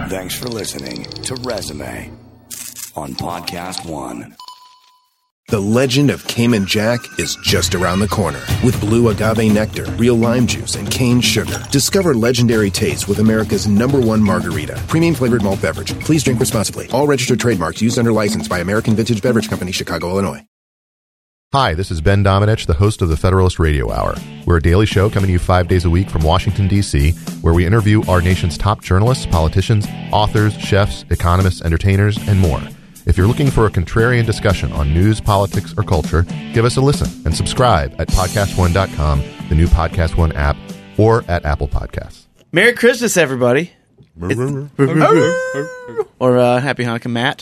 Thanks for listening to Resume on Podcast One. The legend of Cayman Jack is just around the corner. With blue agave nectar, real lime juice, and cane sugar. Discover legendary taste with America's #1 margarita. Premium flavored malt beverage. Please drink responsibly. All registered trademarks used under license by American Vintage Beverage Company, Chicago, Illinois. Hi, this is Ben Domenech, the host of the Federalist Radio Hour. We're a daily show coming to you 5 days a week from Washington, D.C., where we interview our nation's top journalists, politicians, authors, chefs, economists, entertainers, and more. If you're looking for a contrarian discussion on news, politics, or culture, give us a listen and subscribe at podcastone.com, the new Podcast One app, or at Apple Podcasts. Merry Christmas, everybody. Or Happy Hanukkah, Matt.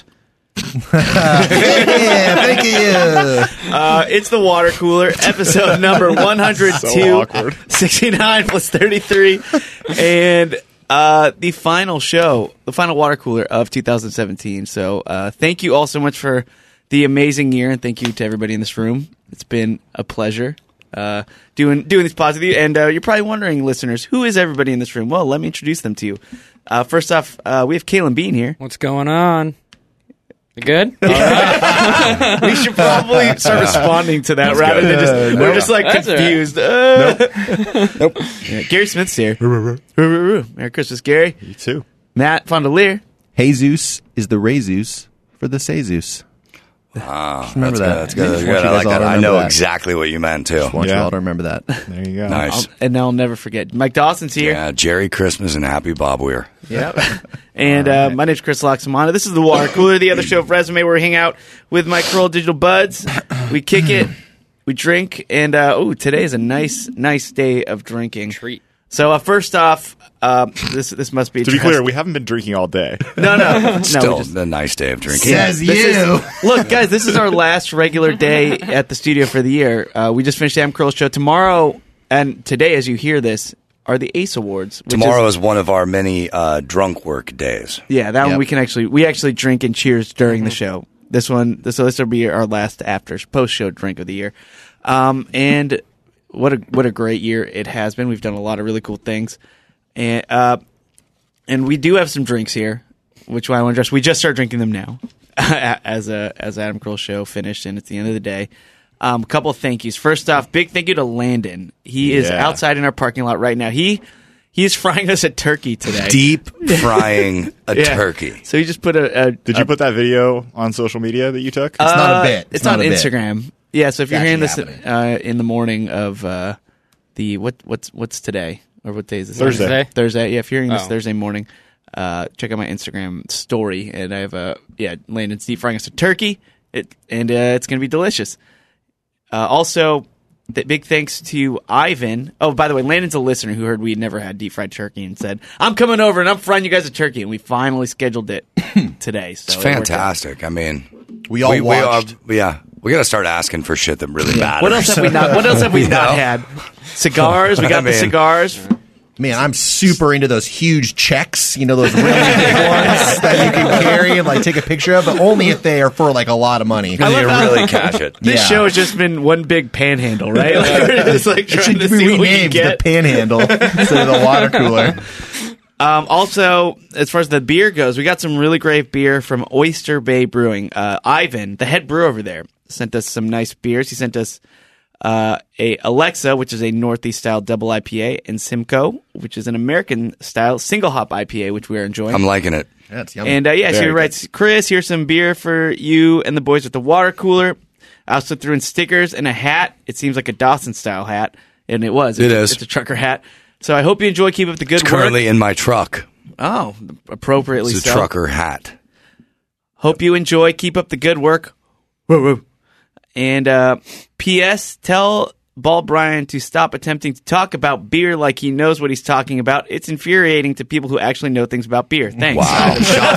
Yeah, thank you. It's the Water Cooler, episode number 102. So awkward. 69 plus 33. And the final show, the final Water Cooler of 2017. So thank you all so much for the amazing year, and thank you to everybody in this room. It's been a pleasure doing these pods with you. And you're probably wondering, listeners, who is everybody in this room? Well, let me introduce them to you. First off, we have Kalen Bean here. What's going on? You good? We should probably start responding to that rather than just we're just like That's confused. Nope. Yeah, Gary Smith's here. Merry Christmas, Gary. You too. Matt Fondelier. Jesus is the Jesus for the Jesus. Remember that. That's good. Just want you I like guys all that. to I remember know that. exactly what you meant, too. Want you Yeah. all to remember that. There you go. Nice. And now I'll never forget. Mike Dawson's here. Yeah, Jerry Christmas and Happy Bob Weir. Yep. And my name's Chris Loxamana. This is the Water Cooler, the other show of Resume, where we hang out with my Curl Digital buds. We kick it, we drink, and today is a nice day of drinking. Treat. So first off, this must be To be clear, we haven't been drinking all day. no. Still we just- a nice day of drinking. Says This you. Look, guys, this is our last regular day at the studio for the year. We just finished the Adam Curl show. Tomorrow and today, as you hear this, are the ACE Awards. Which Tomorrow is one of our many drunk work days. yeah, that one Yep. we actually drink and cheers during the show. This will be our last post show drink of the year. And what a great year it has been. We've done a lot of really cool things, and we do have some drinks here, which I want to address. We just start drinking them now, as Adam Curl show finished, and it's the end of the day. A couple of thank yous. First off, big thank you to Landon. He is Yeah. outside in our parking lot right now. He is frying us a turkey today. Deep frying a Yeah. turkey. So he just put a Did you put that video on social media that you took? It's not a bit. It's not on a bit. Instagram. Yeah, so if you're hearing this actually in the morning of the what's today or what day is this? Thursday. Thursday. Yeah, if you're hearing this Oh. Thursday morning, check out my Instagram story, and I have Landon's deep frying us a turkey. It's gonna be delicious. Also, big thanks to Ivan. Oh, by the way, Landon's a listener who heard we had never had deep fried turkey and said, "I'm coming over and I'm frying you guys a turkey," and we finally scheduled it today. So It's it worked out. fantastic. I mean, We all watched. we got to start asking for shit that really matters. What else have we not? What else have we You not know? had? Cigars. We got the mean- cigars. Man, I'm super into those huge checks, those really big ones that you can carry and take a picture of, but only if they are for a lot of money. You really cash it. This Yeah. show has just been one big panhandle, right? Like, we're just It trying should to be see what we can renamed the get. Panhandle instead of the water cooler. Also, as far as the beer goes, we got some really great beer from Oyster Bay Brewing. Ivan, the head brewer over there, sent us some nice beers. He sent us a Alexa, which is a Northeast style double IPA, and Simcoe, which is an American style single hop IPA, which we are enjoying. I'm liking it. That's yummy. And so he Very writes, Chris, here's some beer for you and the boys at the water cooler. I also threw in stickers and a hat. It seems like a Dawson style hat, and it was. It is. It's a trucker hat. So I hope you enjoy. Keep up the good It's work. currently in my truck. Oh, appropriately It's a so. trucker hat. Hope you enjoy. Keep up the good work. Woo woo. And P.S. Tell Bald Brian to stop attempting to talk about beer like he knows what he's talking about. It's infuriating to people who actually know things about beer. Thanks. Wow. Shots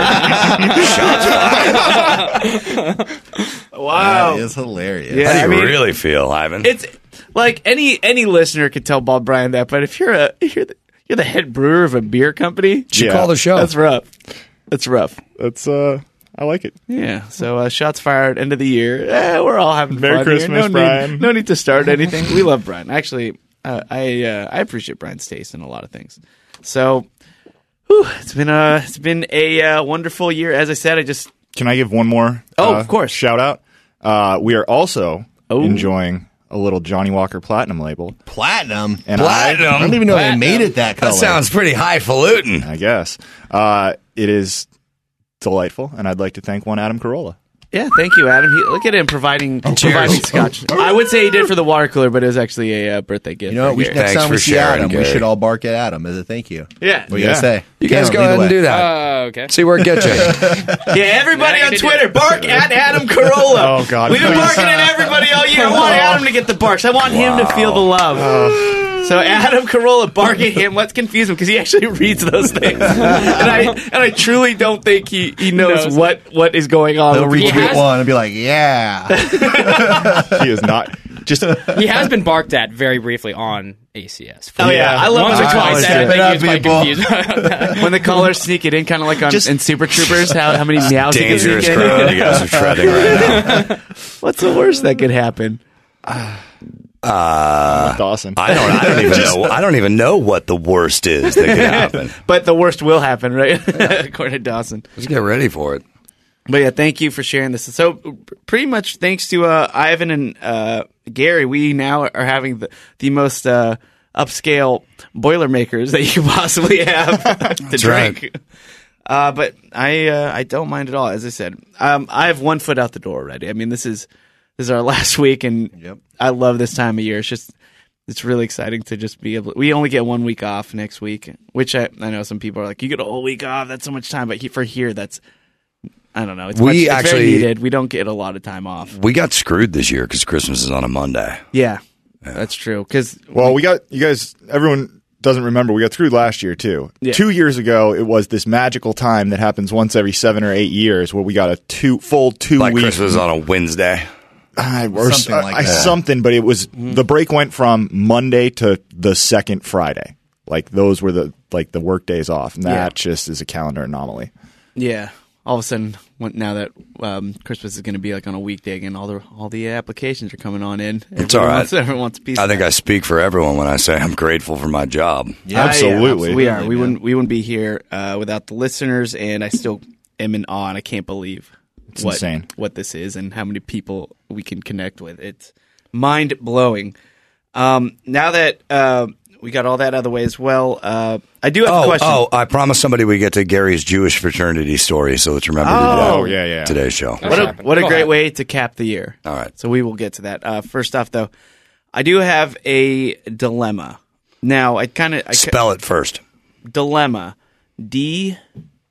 fired. Shots fired. Wow. That is hilarious. Yeah. How do you I mean, really feel, Ivan? It's like any listener could tell Bald Brian that, but if you're the head brewer of a beer company, Should call the show. that's rough. That's rough. That's I like it. Yeah. So shots fired. End of the year. We're all having Merry fun Christmas, here. Brian. No need to start anything. We love Brian. Actually, I appreciate Brian's taste in a lot of things. So, It's been a wonderful year. As I said, Can I give one more? Of course. Shout out. We are also enjoying a little Johnny Walker Platinum label. Platinum. And I don't even know they made it that color. That sounds pretty highfalutin. I guess it is delightful, and I'd like to thank one Adam Carolla. Yeah, thank you, Adam. Look at him providing scotch. I would say he did for the water cooler, but it was actually a birthday gift. You know, right here. next time we for see sharing, Adam, we Gary. should all bark at Adam as a thank you. Yeah. What do you guys say? You guys go ahead and do that. Okay. See where it gets you. Yeah, everybody on Twitter, bark at Adam Carolla. Oh, God. We've been barking at everybody all year. I want Adam to get the barks. I want him to feel the love. So Adam Carolla, bark at him. Let's confuse him because he actually reads those things, and I truly don't think he knows what is going on. He'll with people. retweet one and be like, yeah. He is not just. He has been barked at very briefly on ACS. Oh yeah, I love Once or when the twice. callers Step I it think up, he was quite people. confused about that. when the callers sneak it in, kind of like in Super Troopers. How many meows you can Dangerous sneak in. crowd you guys are treading right now. What's the worst that could happen? Dawson. I don't even know what the worst is that could happen. But the worst will happen, right? According to Dawson. Let's get ready for it. But yeah, thank you for sharing this. So pretty much thanks to Ivan and Gary, we now are having the most upscale Boilermakers that you could possibly have to drink. right. But I don't mind at all. As I said, I have 1 foot out the door already. I mean, this is our last week, and I love this time of year. It's really exciting to just be able. We only get 1 week off next week, which I know some people are like, you get a whole week off. That's so much time. But for here, that's. I don't know. It's very needed. We don't get a lot of time off. We got screwed this year because Christmas is on a Monday. Yeah, that's true. Well, we got you guys. Everyone doesn't remember. We got screwed last year too. Yeah. 2 years ago, it was this magical time that happens once every 7 or 8 years, where we got a full 2 Like week. Christmas on a Wednesday. Or Something like that. something, but it was the break went from Monday to the second Friday. Like those were the work days off, and that just is a calendar anomaly. Yeah. All of a sudden, now that Christmas is going to be like on a weekday again, all the applications are coming on in. It's all right. Everyone wants a piece. I of think that. I speak for everyone when I say I'm grateful for my job. Yeah, Absolutely. We are. We wouldn't be here without the listeners, and I still am in awe, and I can't believe It's insane. what this is and how many people we can connect with. It's mind blowing. Now that we got all that out of the way as well, I do have a question. I promised somebody we get to Gary's Jewish fraternity story, so let's remember Oh, to do that yeah. today's show. What a great way to cap the year. All right. So we will get to that. First off, though, I do have a dilemma. Now, Spell it first. dilemma. D-U.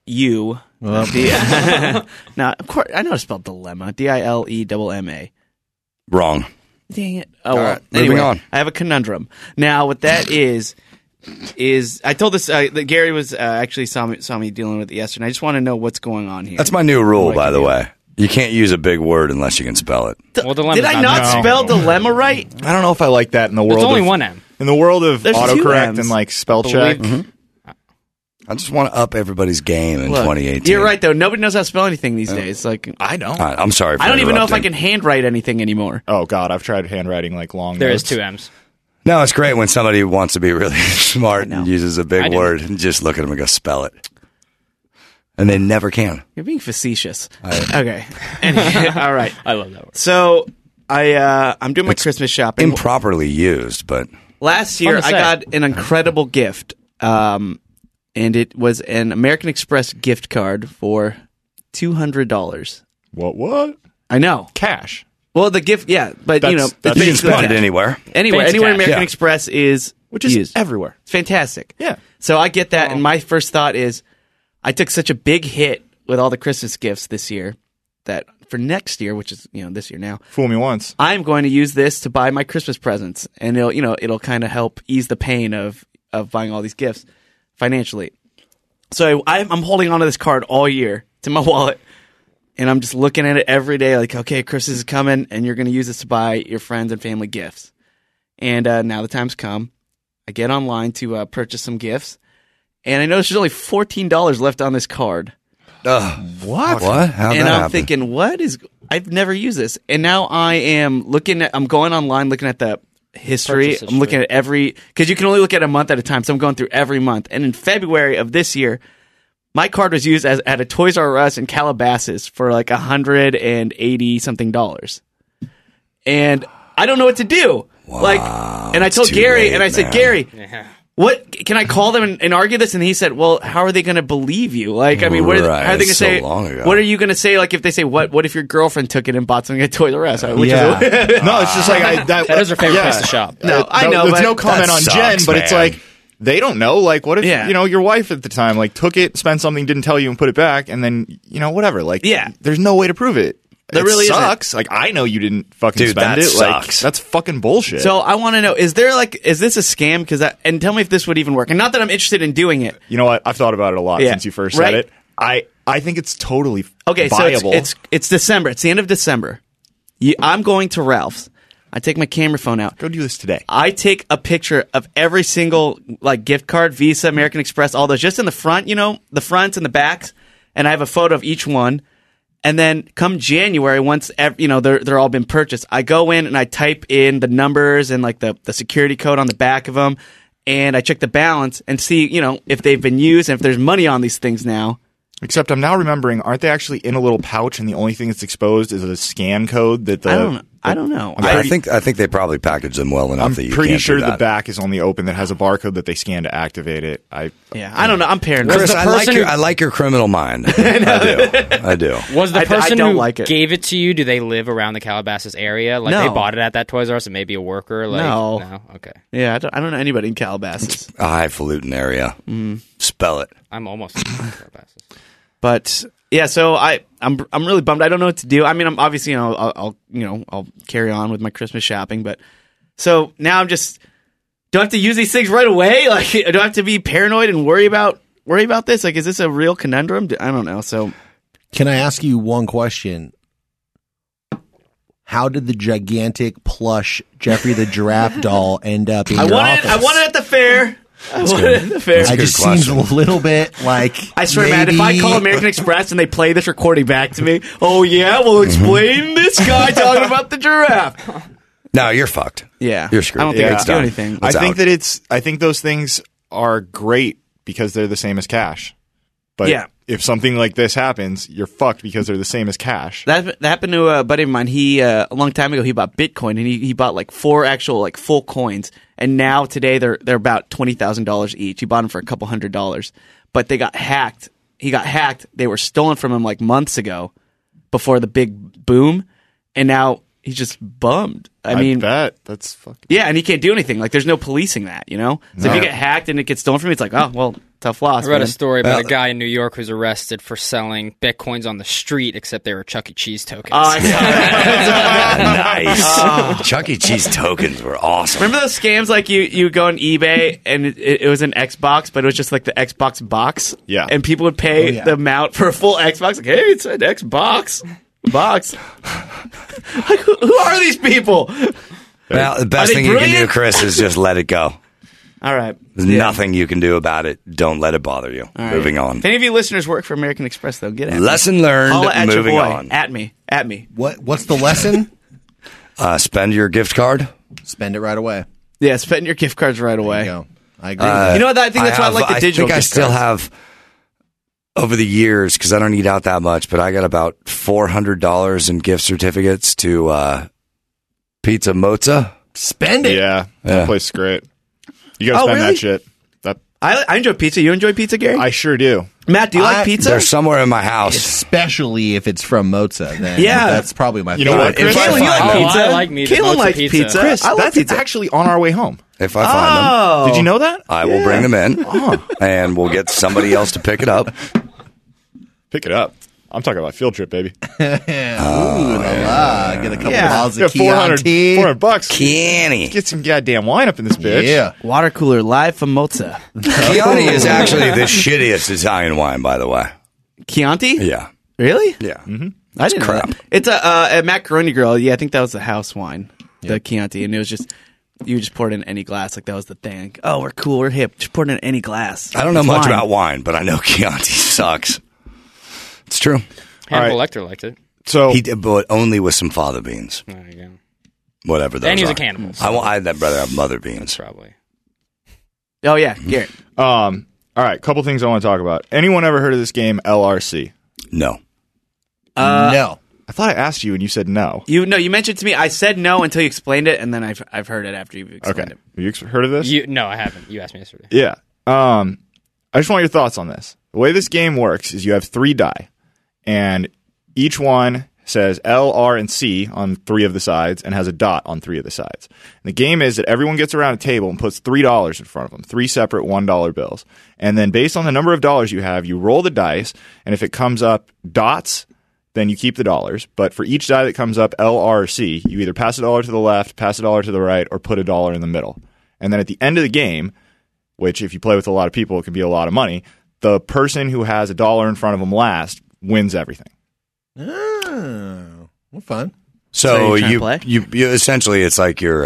Now, of course, I know how to spell dilemma. D-I-L-E-M-M-A. Wrong. Dang it. Oh, All well. right, moving Anyway, on. I have a conundrum. Now, what that is I told this that Gary was actually saw me dealing with it yesterday. I just want to know what's going on here. That's my new rule, What I by can the do. way. You can't use a big word unless you can spell it. Well, dilemma's Did I not No. spell dilemma right? I don't know if I like that in the world. There's only of, one M. in the world of There's two autocorrect M's. and like spell check. I just want to up everybody's game in Look, 2018. You're right, though. Nobody knows how to spell anything these days. Like, I don't. All right, I'm sorry for I don't even know if I interrupting. can handwrite anything anymore. Oh God, I've tried handwriting like long. There is notes. 2 M's. No, it's great when somebody wants to be really smart know. and uses a I big do. word and just look at them and go, spell it. And they never can. You're being facetious. Okay. Anyway, all right. I love that word. So I'm doing my Christmas shopping. Improperly used, but Last year, Fun to I say. got an incredible gift, and it was an American Express gift card for $200. What? I know. Cash. Well, the gift, yeah, but That's- you know, that's- it's you can basically spend it cash. anywhere. Anywhere, Fancy anywhere cash. American Yeah. Express is Which is used. everywhere. It's fantastic. Yeah. So I get that, and my first thought is, I took such a big hit with all the Christmas gifts this year that for next year, which is this year now, Fool me once. I'm going to use this to buy my Christmas presents, and it'll kind of help ease the pain of buying all these gifts financially. So I'm holding onto this card all year. It's in my wallet, and I'm just looking at it every day. Like, okay, Christmas is coming, and you're going to use this to buy your friends and family gifts. And now the time's come. I get online to purchase some gifts, and I notice there's only $14 left on this card. What? What? How'd And that I'm happen? thinking, I've never used this. And now I'm going online looking at history. Purchase I'm looking at because you can only look at a month at a time. So I'm going through every month. And in February of this year, my card was used at a Toys R Us in Calabasas for like $180 something. And I don't know what to do. Wow, and I told too Gary, late, and I said, man. Gary, what can I call them and argue this? And he said, well, how are they going to believe you? Like, I mean, how are they going to so say? long ago. What are you going to say? Like, if they say, what if your girlfriend took it and bought something at Toys R Us? Which Yeah. No, it's just like That is her favorite place to shop. No, I know, It's but no comment that on sucks, Jen, but it's man. like they don't know. Like, what if your wife at the time took it, spent something, didn't tell you, and put it back, and then whatever. Like, there's no way to prove it. There it really isn't. sucks. Like, I know you didn't fucking Dude, spend that it. Like, sucks. that's fucking bullshit. So I want to know: is this a scam? And tell me if this would even work. And not that I'm interested in doing it. you know what? I've thought about it a lot Yeah. since you first Right? said it. I think it's totally Okay, viable. so it's December. It's the end of December. I'm going to Ralph's. I take my camera phone out. Go do this today. I take a picture of every single gift card, Visa, American Express, all those, just in the front, the fronts and the backs, and I have a photo of each one. And then come January, once they're all been purchased, I go in and I type in the numbers and the security code on the back of them, and I check the balance and see if they've been used and if there's money on these things now. Except I'm now remembering, aren't they actually in a little pouch, and the only thing that's exposed is a scan code that the. I don't know. I think they probably packaged them well enough I'm that you pretty can't sure do the that. back is only open that has a barcode that they scan to activate it. I don't know. I'm paranoid. Chris, the I person like your criminal mind. I do. Was the I person don't who like it. gave it to you, do they live around the Calabasas area? Like, No. they bought it at that Toys R Us and maybe a worker? Like, No. Okay. Yeah, I don't know anybody in Calabasas. A highfalutin area. Spell it. I'm almost in Calabasas. But yeah, so I'm really bummed. I don't know what to do. I mean, I'm obviously I'll carry on with my Christmas shopping, but so now I'm just do I have to use these things right away? Like, do I have to be paranoid and worry about this? Like, is this a real conundrum? I don't know. So Can I ask you one question? How did the gigantic plush Jeffrey the Giraffe doll end up in your office? I won it at the fair. It just seems a little bit like I swear, man, if I call American Express and they play this recording back to me, oh yeah, we'll explain this guy talking about the giraffe. No, you're fucked. Yeah, You're screwed. I don't think I Yeah. can do anything. I It's think out. I think those things are great because they're the same as cash. But Yeah. if something like this happens, you're fucked because they're the same as cash. That happened to a buddy of mine. He a long time ago he bought Bitcoin and he bought 4 actual full coins. And now today they're about $20,000 each. He bought them for a couple $100s, but they got hacked. He got hacked. They were stolen from him months ago, before the big boom, and now he's just bummed. I mean, bet that's fucking. yeah, and he can't do anything. There's no policing that, So if you get hacked and it gets stolen from you, it's like, oh well, tough loss. I read man. a story about a guy in New York who's arrested for selling Bitcoins on the street, except they were Chuck E. Cheese tokens. Oh, I saw that. Nice. Chuck E. Cheese tokens were awesome. Remember those scams you go on eBay and it was an Xbox, but it was just the Xbox box? Yeah. And people would pay the amount for a full Xbox. Like, hey, it's an Xbox box. Who are these people? Well, the best Are they thing you can do, brilliant? Chris, is just let it go. All right. There's nothing you can do about it. Don't let it bother you. All right. Moving on. If any of you listeners work for American Express, though, get at me. Lesson learned. Holla at Moving your boy. on. At me. What's the lesson? Spend your gift card. Spend it right away. Yeah, spend your gift cards right away. There you go. I agree. You know what? I think that's why I like the digital I think I gift still cards. have, over the years, because I don't eat out that much, but I got about $400 in gift certificates to Pizza Mozza. Spend it. Yeah, that place is great. You gotta Oh, spend really? that shit. That I enjoy pizza. You enjoy pizza, Gary? I sure do. Matt, do you like pizza? They're somewhere in my house. Especially if it's from Mozza. Then Yeah. that's probably my You know favorite. what, Chris? Caitlin, you like Oh, pizza? I like me- Caitlin Mozza likes pizza. pizza. Chris, I like that's pizza. actually on our way home. If I find them, Oh. Did you know that? I will bring them in, and we'll get somebody else to pick it up. Pick it up. I'm talking about field trip, baby. Get a couple Yeah. bottles Yeah, of $400 Chianti. $400. Chianti. Get some goddamn wine up in this bitch. Yeah. Water cooler live from Mozza. Chianti is actually the shittiest Italian wine, by the way. Chianti? Yeah. Really? Yeah. Mm-hmm. I didn't know crap. that. It's a macaroni grill. Yeah, I think that was the house wine, the Chianti, and it was just you just pour it in any glass. That was the thing. Like, oh, we're cool, we're hip. Just pour it in any glass. I don't know It's much wine. about wine, but I know Chianti sucks. It's true. Hannibal All right. Lecter liked it. So He did, but only with some fava beans. There you go. whatever those And he was are. a cannibal. I'd rather have mother beans. Probably. Oh yeah, Garrett. All right, couple things I want to talk about. Anyone ever heard of this game LRC? No. No. I thought I asked you and you said no. You mentioned it to me. I said no until you explained it, and then I've heard it after you've explained Okay. it. Have you heard of this? No, I haven't. You asked me yesterday. Yeah. I just want your thoughts on this. The way this game works is you have 3 die, and each one says L, R, and C on 3 of the sides and has a dot on 3 of the sides. And the game is that everyone gets around a table and puts $3 in front of them, 3 separate $1 bills. And then based on the number of dollars you have, you roll the dice, and if it comes up dots, then you keep the dollars. But for each die that comes up L, R, or C, you either pass $1 to the left, pass $1 to the right, or put $1 in the middle. And then at the end of the game, which if you play with a lot of people, it can be a lot of money, the person who has $1 in front of them last wins everything. Oh, well, fun. So you're trying to you essentially it's like you're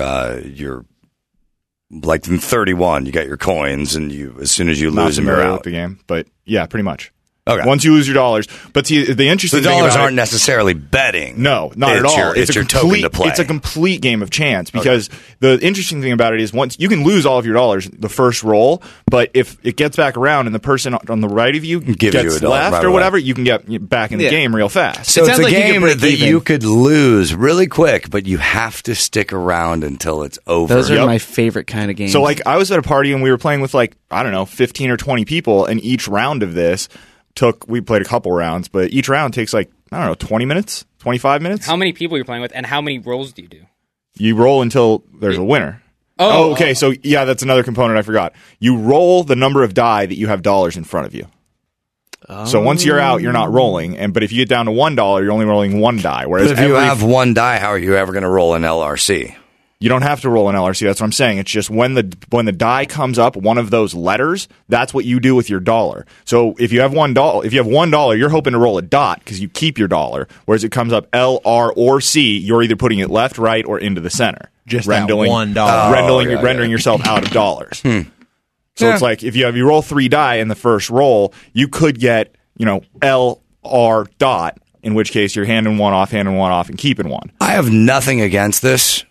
like in 31, you got your coins, and you as soon as you Not lose them, you're familiar with out. the game, but yeah, pretty much. Okay. Once you lose your dollars, but see, the interesting The thing dollars about aren't necessarily betting. No, not at all. It's your token to play. It's a complete game of chance because the interesting thing about it is once you can lose all of your dollars the first roll, but if it gets back around and the person on the right of you Gives you gets a dollar left right or away. whatever, you can get back in the game real fast. So It it's sounds a like you could game break that even. you could lose really quick, but you have to stick around until it's over. Those are Yep. my favorite kind of games. So like I was at a party and we were playing with like, I don't know, 15 or 20 people, and each round of this we played a couple rounds, but each round takes like, I don't know, 20 minutes, 25 minutes. How many people you're playing with, and how many rolls do you do? You roll until there's a winner. Oh, Okay. So yeah, that's another component I forgot. You roll the number of die that you have dollars in front of you. So once you're out, you're not rolling, but if you get down to $1, you're only rolling 1 die. Whereas But if you have 1 die, how are you ever going to roll an LRC? you don't have to roll an LRC. That's what I'm saying. It's just when the die comes up, one of those letters, that's what you do with your dollar. So if you have $1, you're hoping to roll a dot because you keep your dollar. Whereas it comes up L, R, or C, you're either putting it left, right, or into the center. Just that rendering $1. rendering yourself out of dollars. So it's like if you roll 3 die in the first roll, you could get L, R, dot. In which case you're handing one off, and keeping one. I have nothing against this.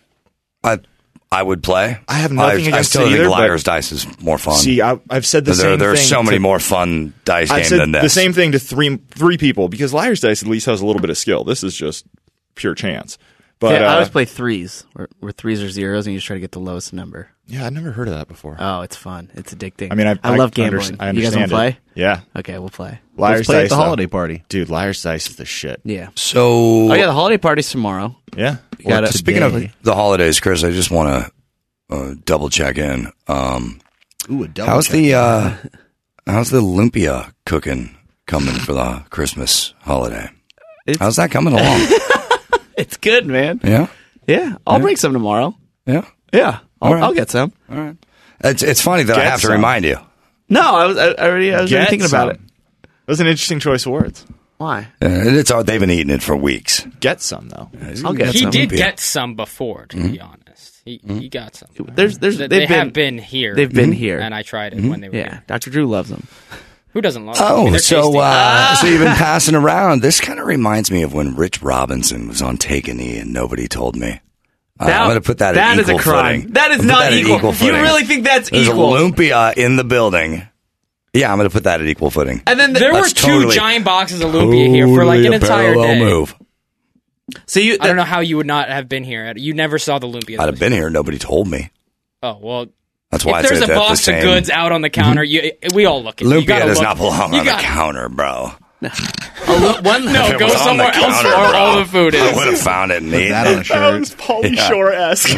I would play. I have nothing against I still it think either, but- Liar's Dice is more fun. See, I've said the same thing. There's so many more fun dice games than this. The same thing to three people because Liar's Dice at least has a little bit of skill. This is just pure chance. But I always play threes, where threes are zeros, and you just try to get the lowest number. yeah, I'd never heard of that before. Oh, it's fun. It's addicting. I mean, I love gambling. I You guys understand want to it. play? Yeah, Okay, we'll play. Liar's Let's play at Dice the though. holiday party. Dude, Liar's Dice is the shit. Yeah. So, Oh yeah, the holiday party's tomorrow. Yeah, Got it. speaking of the holidays, Chris, I just want to double check in. Ooh, a double How's check. how's the lumpia cooking coming for the Christmas holiday? How's that coming along? It's good, man. Yeah, Yeah, I'll bring some tomorrow. yeah. Yeah, All right. I'll get some. All right. It's funny that I Get have to some. remind you. No, I was already thinking about it. That was an interesting choice of words. Why? They've been eating it for weeks. Get some though. I'll get He some. did get some before, to be honest. He got some. They have been here. They've been here. and I tried it when they were Yeah, here. Dr. Drew loves them. Who doesn't love them? I mean, Oh, they're so tasty. so you've been passing around. This kind of reminds me of when Rich Robinson was on Take a Knee and nobody told me. I'm going to put that at is equal a crime. footing. That is Put not that at equal. You footing. really think that's There's equal? a lumpia in the building. Yeah, I'm going to put that at equal footing. And then There were That's two totally- giant boxes of lumpia here for like an Totally a entire parallel day. move. so you. I don't know how you would not have been here. You never saw the lumpia. I'd have been here. Nobody told me. Oh well. That's why If there's it's a at the box same. of goods out on the counter, we all look at it. You Lumpia gotta does look. not belong You on the gotta- counter, bro. One No, If it go was on somewhere the else counter, where bro, all the food I is. would have found it and eaten that on a it. shirt. Pauly Shore-esque.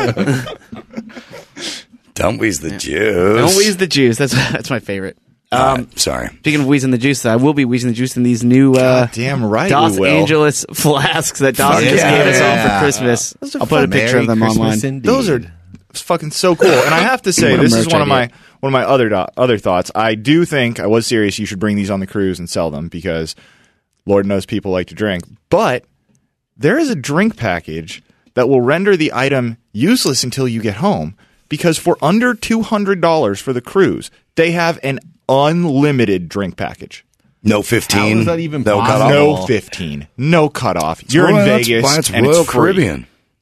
Don't wheeze the juice. Don't wheeze the juice. That's my favorite. Sorry. Speaking of wheezing the juice, I will be wheezing the juice in these new Damn right Dos you will. Angeles flasks that Dos Fuck just yeah. gave us all for Yeah. Christmas. Those are I'll put a picture Merry of them Christmas online. indeed. Those are fucking so cool. And I have to say, What a this is merch one of idea. my other thoughts. I do think I was serious. You should bring these on the cruise and sell them because Lord knows people like to drink. But there is a drink package that will render the item useless until you get home because for under $200 for the cruise, they have an unlimited drink package. No 15. How is that even no possible? cutoff. No 15. No cutoff. You're in Well, that's Vegas. why it's and Royal it's free. Caribbean.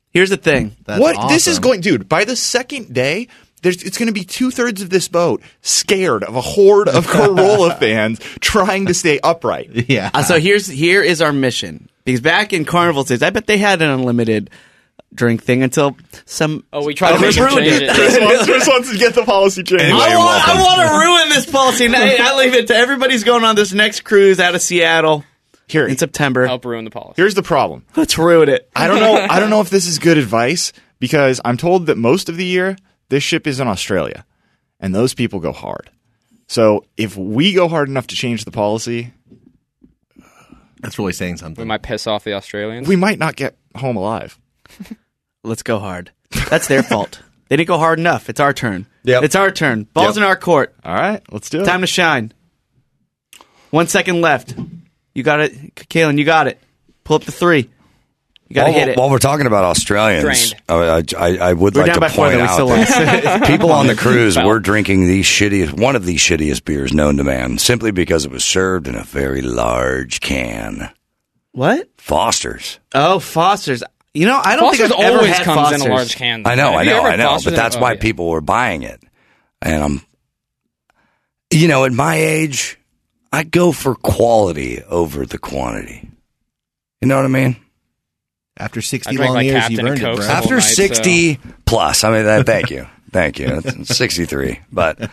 Here's the thing. That's what awesome. this is going, dude. By the second day, it's going to be 2/3 of this boat scared of a horde of Corolla fans trying to stay upright. Yeah. So here is our mission. Because back in Carnival days, I bet they had an unlimited drink thing until some. Oh, we tried to make him ruined change it. Chris wants to get the policy changed. Anyway, I welcome. want to ruin this policy. I leave it to everybody's going on this next cruise out of Seattle Here, in September. Help ruin the policy. here's the problem. Let's ruin it. I don't know if this is good advice because I'm told that most of the year this ship is in Australia, and those people go hard. So if we go hard enough to change the policy, That's really saying We something. might piss off the Australians. we might not get home alive. Let's go hard. That's their fault. They didn't go hard enough. It's our turn. Yep. It's our turn. Ball's in our court. All right, let's do it. Time to shine. 1 second left. You got it, Kalen. You got it. Pull up the 3. You got to hit it. While we're talking about Australians, I would We're like down to by 4, point though. We out still that lost. people on the cruise were drinking one of the shittiest beers known to man, simply because it was served in a very large can. What? Foster's. Oh, Foster's. You know, I don't Foster's think I've ever always had comes Foster's. in a large can. I know. Have you ever had Foster's But in- that's oh, why yeah. people were buying it. And at my age, I go for quality over the quantity. You know what I mean? After 60 I drank long like years, Captain you've earned and it, Coke. bro. Whole After night, 60 plus. I mean, thank you. Thank you. That's 63. But,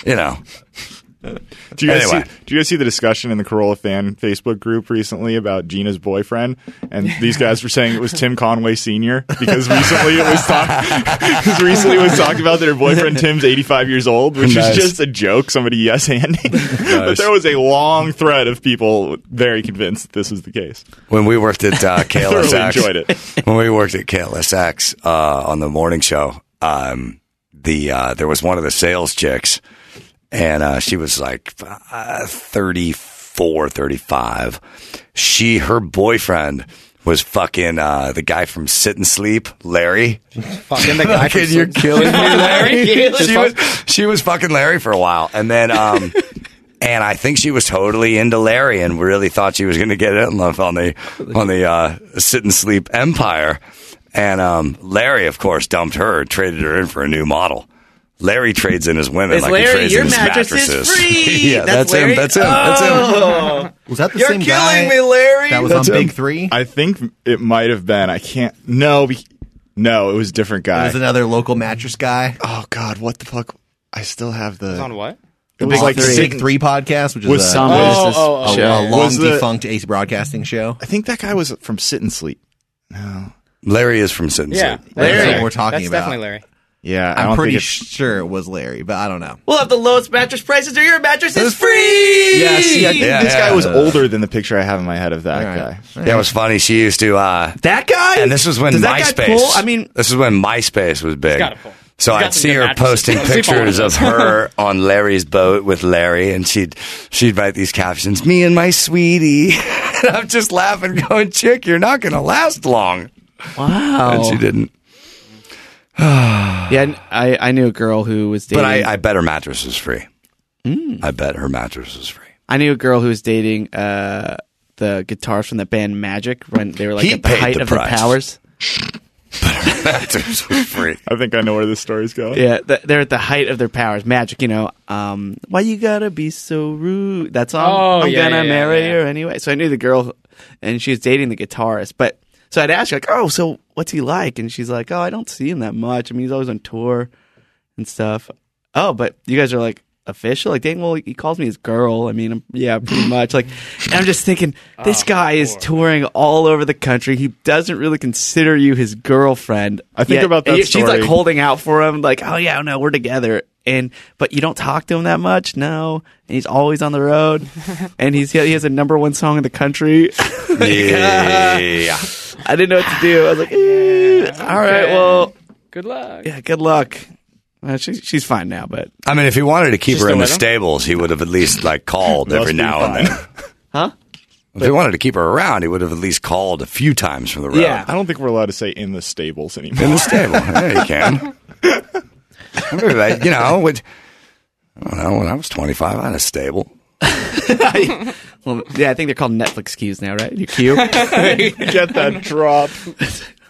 Do you guys Anyway. see the discussion in the Corolla fan Facebook group recently about Gina's boyfriend? And these guys were saying it was Tim Conway Sr. because recently it was talked about that her boyfriend Tim's 85 years old, which Nice. is just a joke. Somebody yes-handing. But there was a long thread of people very convinced that this was the case. when we worked at Thoroughly KLSX, enjoyed it. when we worked at KLSX on the morning show, there was one of the sales chicks, and she was like 34, 35. Her boyfriend was fucking the guy from Sit and Sleep, Larry. Fucking the guy from You're killing me, Larry. she was fucking Larry for a while, and then and I think she was totally into Larry and really thought she was going to get it on the Sit and Sleep empire. And Larry, of course, dumped her, traded her in for a new model. Larry trades in his women It's like Larry, he trades your in his mattress mattresses. is free. Yeah, That's that's him. Larry? That's him. That's him. Was that the You're same killing guy me, Larry. that was That's on him. Big 3? I think it might have been. I can't. No, it was a different It guy. was another local mattress guy. Oh God, what the fuck? I still have the. On what? It was like Big 3 podcast, which is Was a, some- a show. long Was the- defunct Ace Broadcasting show. I think that guy was from Sit and Sleep. Larry is from Sit and Yeah, Sleep. Larry. Larry. what we're talking That's about. definitely Larry. Yeah, I I'm don't pretty think it's- sure it was Larry, but I don't know. We'll have the lowest mattress prices, or your mattress is free. Yeah, see, I think Yeah, this yeah. guy was older than the picture I have in my head of that All right. guy. Yeah, it was funny. She used to. That guy. And this was when Does that guy MySpace. pull? I mean, this is when MySpace was big. got to pull. So He's got I'd some see good her mattresses. posting Sleep on pictures them. of her on Larry's boat with Larry, and she'd write these captions, "Me and my sweetie." And I'm just laughing, going, "Chick, you're not going to last long." wow. And she didn't. Yeah, I knew a girl who was dating. But I bet her mattress was free. I bet her mattress was free. I knew a girl who was dating the guitarist from the band Magic when they were like He at the paid height the of their price. powers. Mattress was free. I think I know where this story's going. Yeah, they're at the height of their powers. Magic, why you gotta be so rude? That song. Oh, I'm yeah, gonna yeah, marry yeah. her anyway. So I knew the girl, and she was dating the guitarist. But so I'd ask her like, "Oh, so what's he like?" And she's like, "Oh, I don't see him that much. I mean, he's always on tour and stuff." Oh, but you guys are like official, like, dang, well, he calls me his girl. I mean, yeah, pretty much. Like, and I'm just thinking, this guy is touring all over the country. He doesn't really consider you his girlfriend. I think Yet- about that She's like story. holding out for him, like, oh yeah, no, we're together. But you don't talk to him that much, no. And he's always on the road, and he has a #1 song in the country. Yeah. I didn't know what to do. I was like, all right, well, Good luck. yeah, good luck. She's fine now, but I mean, if he wanted to keep Just her in the the widow? stables, he would have at least called every Must be now and fine. then. huh? If he wanted to keep her around, he would have at least called a few times from the road. Yeah. I don't think we're allowed to say in the stables anymore. In the stable. Yeah, you can. I remember that, I don't know, when I was 25, I had a stable. Well, yeah, I think they're called Netflix queues now, right? Your queue. Get that drop.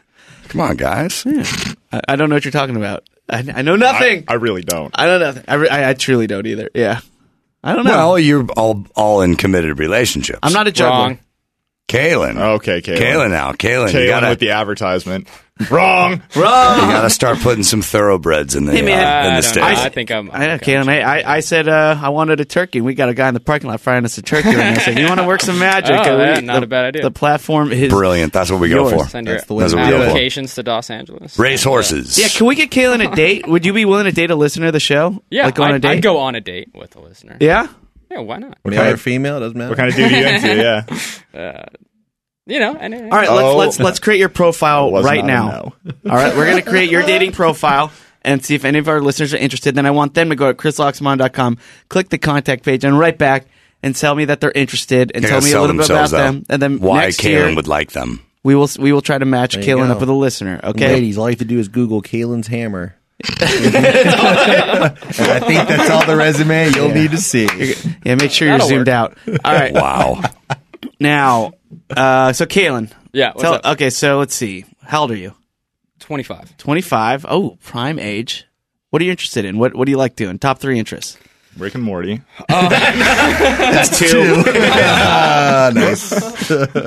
Come on, guys. I don't know what you're talking about. I know nothing. I really don't. I know nothing. I truly don't either. Yeah. I don't know. Well, you're all in committed relationships. I'm not a juggler. Wrong. Kaylin. Okay, Kaylin. Kaylin now. Kaylin, you Kaylin gotta, with the advertisement. Wrong. you gotta start putting some thoroughbreds in the, Hey, man. in I the don't state. know. I think I'm Okay, and I said I wanted a turkey. We got a guy in the parking lot frying us a turkey. And I said, "You want to work some magic?" Oh, And yeah, not a bad idea. The platform is Brilliant. That's what we go yours. for. Send your That's the way That's to what we do go it. for. applications to Los Angeles. Race horses. Yeah, can we get Kaylin a date? Would you be willing to date a listener of the show? Yeah, like go on a date. I'd go on a date with a listener. Yeah. Yeah, why not? Male or female, doesn't matter. What kind of dude are you into? Yeah. You know, All right, let's create your profile Was right not a now. no. All right, we're going to create your dating profile and see if any of our listeners are interested. Then I want them to go to chrisloxamon.com, click the contact page, and write back and tell me that they're interested and They're tell gonna me a sell little bit about themselves them. And then Why next Kaylin year, would like them. we will try to match you Kaylin go. up with a listener. Okay. Ladies, all you have to do is Google Kaylin's hammer. And I think that's all the resume you'll need to see. Yeah, make sure you're That'll zoomed work. out. All right. Wow. Now, so Kaylin. Yeah, what's up? Okay, so let's see. How old are you? 25. 25. Oh, prime age. What are you interested in? What do you like doing? Top 3 interests. Rick and Morty. That's 2. Nice.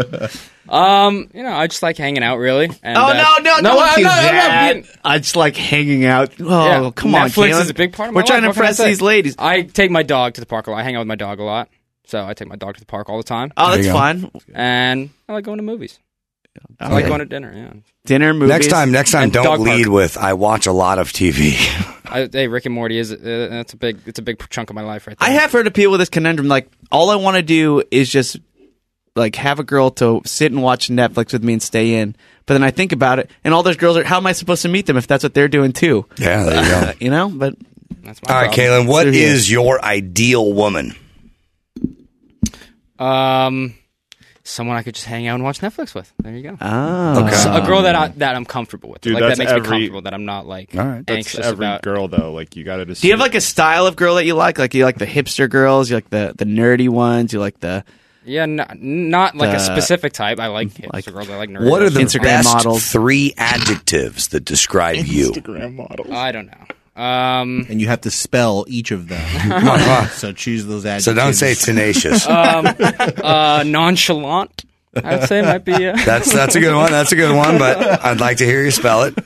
You know, I just like hanging out, really. And, Oh, no, don't I'm do not- I'm not that. being- I just like hanging out. Oh, Yeah, come on, Netflix Kaylin. is a big part of my We're trying life. to What can I impress say? these ladies. I take my dog to the park a lot. I hang out with my dog a lot. So I take my dog to the park all the time. Oh, There that's you go. fun. And I like going to movies. I like going to dinner, yeah. Dinner, movies. Next time, And don't dog lead park. with "I watch a lot of TV." Hey, Rick and Morty is it's a big chunk of my life right there. I have heard of people with this conundrum. Like, all I want to do is just like have a girl to sit and watch Netflix with me and stay in. But then I think about it, and all those girls are. How am I supposed to meet them if that's what they're doing too? Yeah, there you go. You know, but That's my All right, problem. Kaylin, what So, yeah. is your ideal woman? Someone I could just hang out and watch Netflix with. There you go. oh, Okay. So a girl that I'm comfortable with. Dude, like that that's makes me every- comfortable. That I'm not like All right. That's anxious every about. girl, though. Like, you got to just. do you have like a style of girl that you like? Like you like the hipster girls, you like the nerdy ones, you like the Yeah, not like a specific type. I like hipster like- girls. I like nerds. What are the Instagram best models. 3 adjectives that describe you? Instagram models. I don't know. And you have to spell each of them. So choose those adjectives. So don't say tenacious. Nonchalant. I would say might be That's a good one. That's a good one. But I'd like to hear you spell it.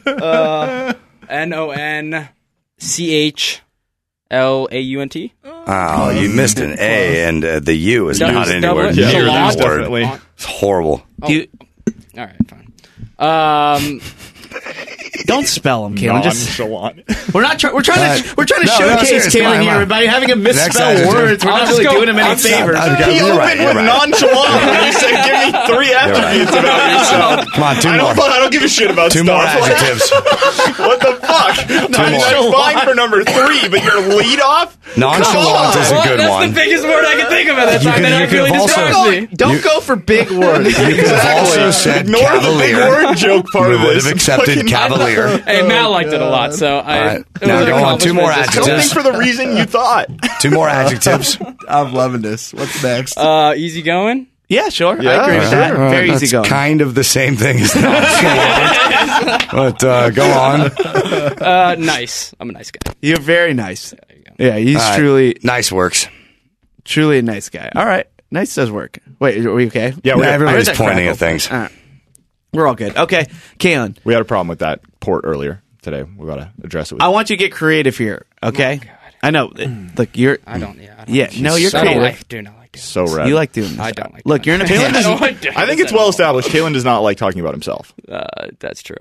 NONCHLAUNT. Oh, you missed an A, and the U is Double- not anywhere double- near Chalant. that word. Definitely. It's horrible. do you, All right, fine. don't spell them, Kaylin. Just Nonchalant. we're trying to No, showcase serious, Kaylin fine, here, fine. everybody. Having him Next misspell adjective. words, we're I'll not just really go- doing him any I'll just- favors. He You're opened right, you're with right. nonchalant when you said, give me 3 attributes about yourself. Come on, two more. I don't give a shit about 2 stuff. more adjectives. What the fuck? That's fine for number 3, but your lead off? Nonchalant is a What? good That's one. the biggest word I can think of at that You time. could- That you could really have also- describes me. Don't go for big words. You could have also said Ignore the big cavalier. word joke part We of would this. have accepted Fucking- cavalier. Hey, Matt liked it a lot, so I. right. it Now was an go on, 2 more accomplishment just- Don't adjectives. think for the reason you thought. 2 more adjectives. I'm loving this. What's next? Easy going. Yeah, sure. I Yeah, agree with that. sure. Very That's easy going. kind of the same thing as nonchalant. But go on. Nice. I'm a nice guy. You're very nice. Yeah, he's All right. truly Nice works. a nice guy. All right. Nice does work. Wait, are we okay? Yeah, Yeah, everybody's I heard that pointing crackle. at things. All right. We're all good. Okay, Kaylin, We had a problem with that port earlier today. We got to address it with I want you to get creative here, okay? I know. Look, you're... I don't. Yeah. I don't Yeah, no, you're I don't creative. like. Do not like doing. so rad. You like doing this. I don't like. Look, you're in a doing position... that. I don't like doing I think this it's at well all. established. Kaylin does not like talking about himself. That's true.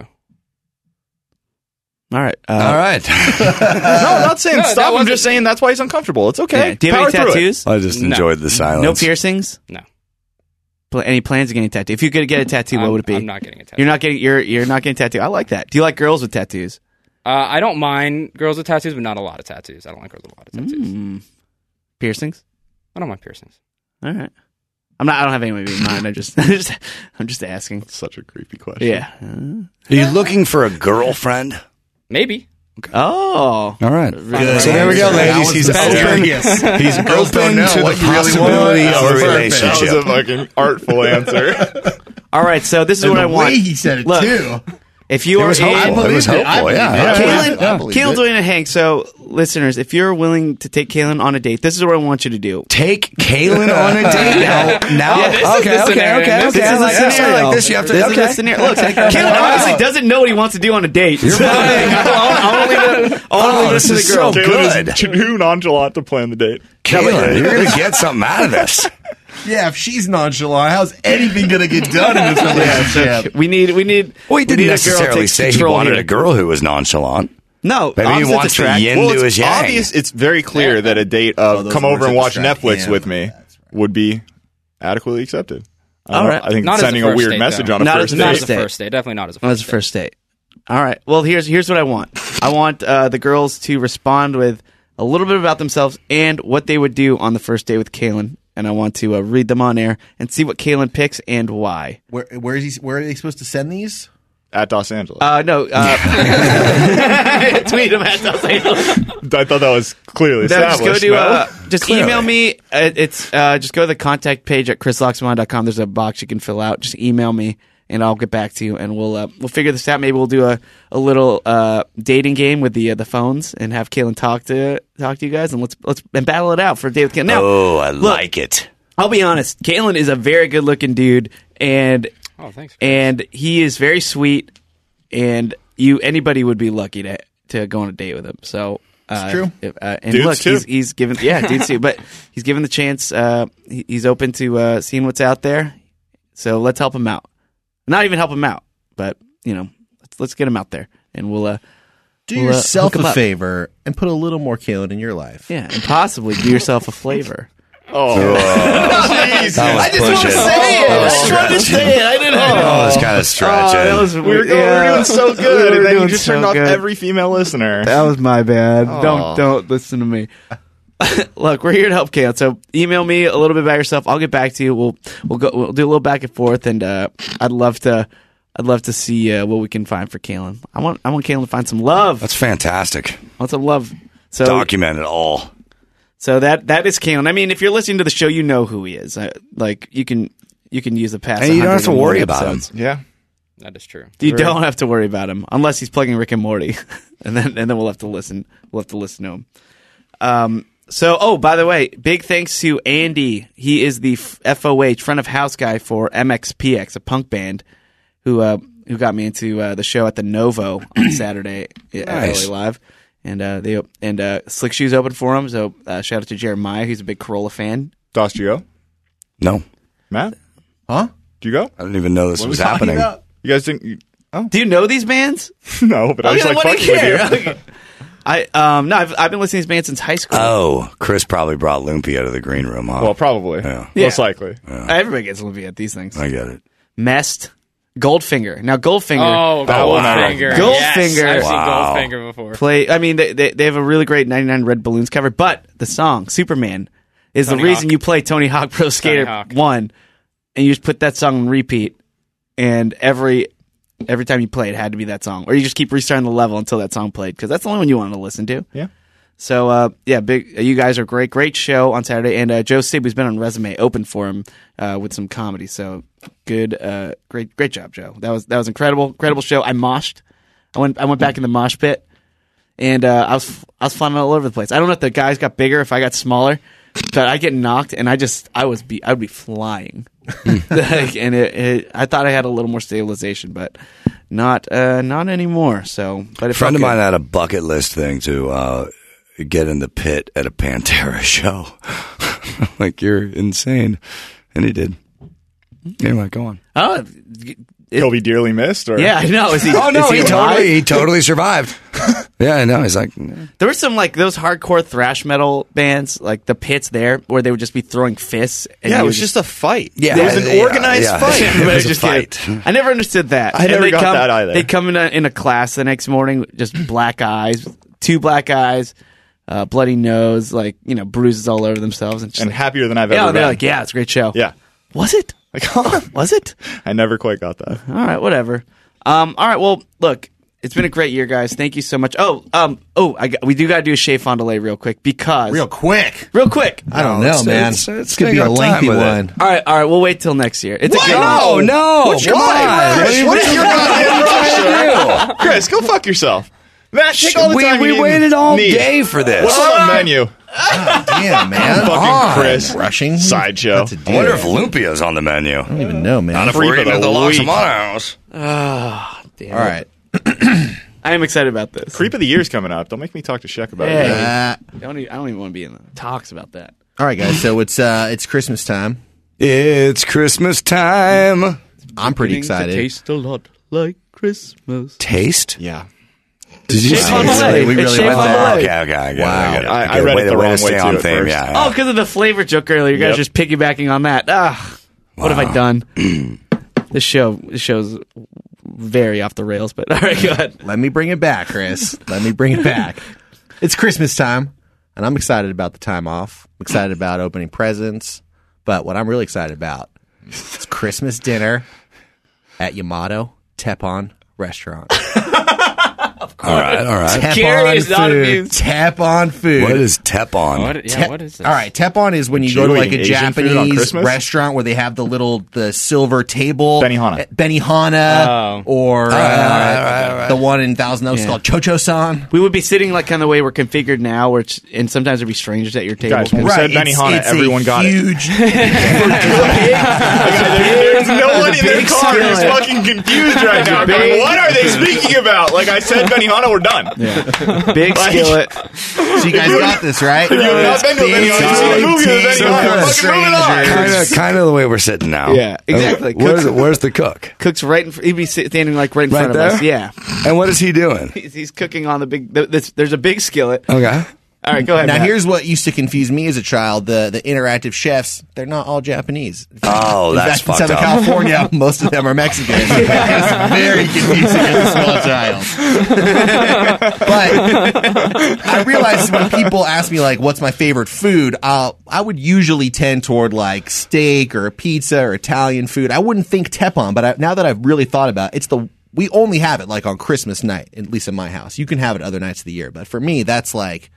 All right. All right. No, I'm not saying that stop. I'm wasn't- just saying that's why he's uncomfortable. It's okay. yeah. Do you have Power any through it. tattoos? I just No. enjoyed the silence. No piercings? No. Any plans of getting a tattoo? If you could get a tattoo, what would it be? I'm not getting a tattoo. You're not getting. You're not getting a tattoo. I like that. Do you like girls with tattoos? I don't mind girls with tattoos, but not a lot of tattoos. I don't like girls with a lot of tattoos. Piercings? I don't mind piercings. All right. I don't have anyone in mind. I'm just asking. Such a creepy question. Yeah. Are you looking for a girlfriend? Maybe. Oh. All right. Good. So there we go, That ladies. was He's mysterious. open. He's Girls don't open know to the what you really possibility want. of a That was relationship. That was a fucking artful answer. All right. So this is what I the want. way he said it, Look, too. If you are It was hopeful, yeah. Kaylin's willing to hang. So, listeners, if you're willing to take Kaylin on a date, this is what I want you to do. Take Kaylin on a date now. Yeah, this is the scenario. This is a scenario. I like this. You have to. This is a scenario. Look, Kaylin honestly doesn't know what he wants to do on a date. You're right. I want to leave it to the girl. So good. Kaylin is too nonchalant to plan the date. Kaylin, you're going to get something out of this. Yeah, if she's nonchalant, how's anything going to get done in this relationship? We need. Well, he we didn't need necessarily say he wanted a girl who was nonchalant. No, Maybe he wants the yin to his yang. Obvious. It's very clear that a date of those come over words and watch distract Netflix him. with me would be adequately accepted. All right. I think Not as sending a a first weird date, message though. on a Not first as- date. not Not as as a date. first date. Definitely not as a Well, first that's the first date. All right. Well, here's what I want. I want the girls to respond with a little bit about themselves and what they would do on the first date with Kaylin. And I want to read them on air and see what Kaylin picks and why. Where are they supposed to send these? At Los Angeles. No. Tweet them at Los Angeles. I thought that was clearly No, just established. go to no? just Clearly. email me. It's just go to the contact page at chrisloxamon.com. There's a box you can fill out. Just email me, and I'll get back to you, and we'll figure this out. Maybe we'll do a little dating game with the phones and have Kaylin talk to you guys, and let's battle it out for a date with Kaylin. Now, I look, like it. I'll be honest. Kaylin is a very good looking dude, and Oh, thanks. he is very sweet, and anybody would be lucky to go on a date with him. So. It's true. And Dudes look, too. he's given, dudes too, but he's given the chance. He's open to seeing what's out there. So let's help him out. Not even help him out, but let's get him out there, and we'll Do We'll, yourself hook 'em a up. favor and put a little more Kaylin in your life. and possibly do yourself a flavor. Oh, That was pushing. I just wanted to say it. I didn't know. That was kind of stretching. we were doing so good, We were and then you doing just so turned off good. every female listener. That was my bad. Aw. Don't listen to me. Look, we're here to help Kaylin. So email me a little bit about yourself. I'll get back to you. We'll do a little back and forth, and I'd love to see what we can find for Kaylin. I want Kaylin to find some love. That's fantastic. I want some love. So Document it all. So that is Kaylin. I mean, if you're listening to the show, you know who he is. Like you can use the past. And you don't have to 101 worry about him. episodes. Yeah. That is true. You don't have to worry about him unless he's plugging Rick and Morty, and then we'll have to listen. We'll have to listen to him. So, by the way, big thanks to Andy. He is the FOH front of house guy for MXPX, a punk band, who got me into the show at the Novo on Saturday at Nice. LA Live, and Slick Shoes opened for him. So shout out to Jeremiah, who's a big Corolla fan. Dos, do you go? No, Matt? Huh? Do you go? I didn't even know this What are was we talking happening. about? You guys think? Do you know these bands? No, but I was Okay, like what do fucking with you. care? I've been listening to these bands since high school. Oh, Chris probably brought Lumpy out of the green room, huh? Well, probably. Yeah. Most likely. Everybody gets Lumpy at these things. I get it. Mest, Goldfinger. Now Goldfinger Oh, Goldfinger. Goldfinger. Yes, I've seen Wow. Goldfinger before. play. I mean, they have a really great 99 Red Balloons cover, but the song Superman is Tony the reason Hawk. you play Tony Hawk Pro Skater Hawk. 1, and you just put that song on repeat, and every time you play it had to be that song, or you just keep restarting the level until that song played, because that's the only one you want to listen to. Yeah. So you guys are great show on Saturday, and Joe Sib, who's been on Resume, opened for him with some comedy. So good, great job, Joe. That was incredible show. I moshed. I went back in the mosh pit, and I was flying all over the place. I don't know if the guys got bigger, if I got smaller, but I get knocked, and I would be flying, and I thought I had a little more stabilization, but not anymore. So, but A friend of mine had a bucket list thing to get in the pit at a Pantera show. Like, you're insane. And he did. Anyway, go on. Oh, He'll be dearly missed? Or? yeah, I know. Is he? Oh, no, is he alive? totally survived. Yeah, I know. He's like, There were some like those hardcore thrash metal bands, like the pits there, where they would just be throwing fists. And Yeah, you it would was just a fight. yeah. It was an organized fight. It was a Just fight. kidding. I never understood that. I never they'd got that either. They'd come in a class the next morning, just black eyes, 2 black eyes, bloody nose, like bruises all over themselves, and, just And like, happier than I've yeah, ever they're been. like, yeah, it's a great show. Yeah. Was it? Like, huh? Was it? I never quite got that. All right, whatever. All right, well, look, It's been a great year, guys. Thank you so much. We do got to do a Shea Fond du Lac real quick because Real quick. I don't know, man. It's could be a lengthy one. All right. We'll wait till next year. It's a great No, year. why? What's your goddamn rush? Chris, go fuck yourself. Matt, take all the time We you waited all need. day for this. What's on the menu? Damn, man. Fucking Chris. Rushing. Sideshow. That's a I wonder deal. if Lumpia's on the menu. I don't even know, man. Not if we're eating at the Locks of my house. Damn All right. I am excited about this. Creep of the Year's coming up. Don't make me talk to Shek about Hey. it. I don't even want to be in the talks about that. All right, guys. So it's Christmas time. It's Christmas time. I'm pretty excited. Taste a lot like Christmas. Taste? Yeah. Did you Shea Fond du Lac. We It's really Shea went Fond du there. Lac. Okay. Wow. I read it the wrong way, stay too, on at theme. first. Yeah. Oh, because of the flavor joke earlier. You guys Yep. just piggybacking on that. What have I done? This show's very off the rails, but all right, go ahead. Let me bring it back, Chris. Let me bring it back. It's Christmas time, and I'm excited about the time off. I'm excited about opening presents. But what I'm really excited about is Christmas dinner at Yamato Teppan Restaurant. All right. Gary is not amused. Teppan food. What is Teppan? What is this? All right, Teppan is when you go to like a Asian food on Japanese Christmas? restaurant where they have the silver table. Benihana. Oh. Or right. the one in Thousand Oaks Yeah. called Chocho-san. We would be sitting like kind of the way we're configured now, and sometimes there'd be strangers at your table. Guys, when we said Benihana, it's everyone a got it. huge, There's no one in their big car who's skillet. fucking confused right now. Going, what are they speaking about? Like I said, Benihana, we're done. Big skillet. So you guys got this, right? If you have not been to a Benihana, you've seen a movie with Benihana. Fucking moving on. Kind of the way we're sitting now. Yeah, exactly. Where's the cook? Cooks right. He'd be standing like right in Right front of there? us. Yeah, And what is he doing? he's cooking on the big. There's a big skillet. Okay. All right, go ahead. Now, Matt. here's what used to confuse me as a child: the interactive chefs. They're not all Japanese. Oh, In that's fact, fucked in Southern up. California, most of them are Mexican. It's very confusing as a small child. But I realized when people ask me like, "What's my favorite food?" I would usually tend toward like steak or pizza or Italian food. I wouldn't think Teppan, but now that I've really thought about it, we only have it like on Christmas night, at least in my house. You can have it other nights of the year, but for me, that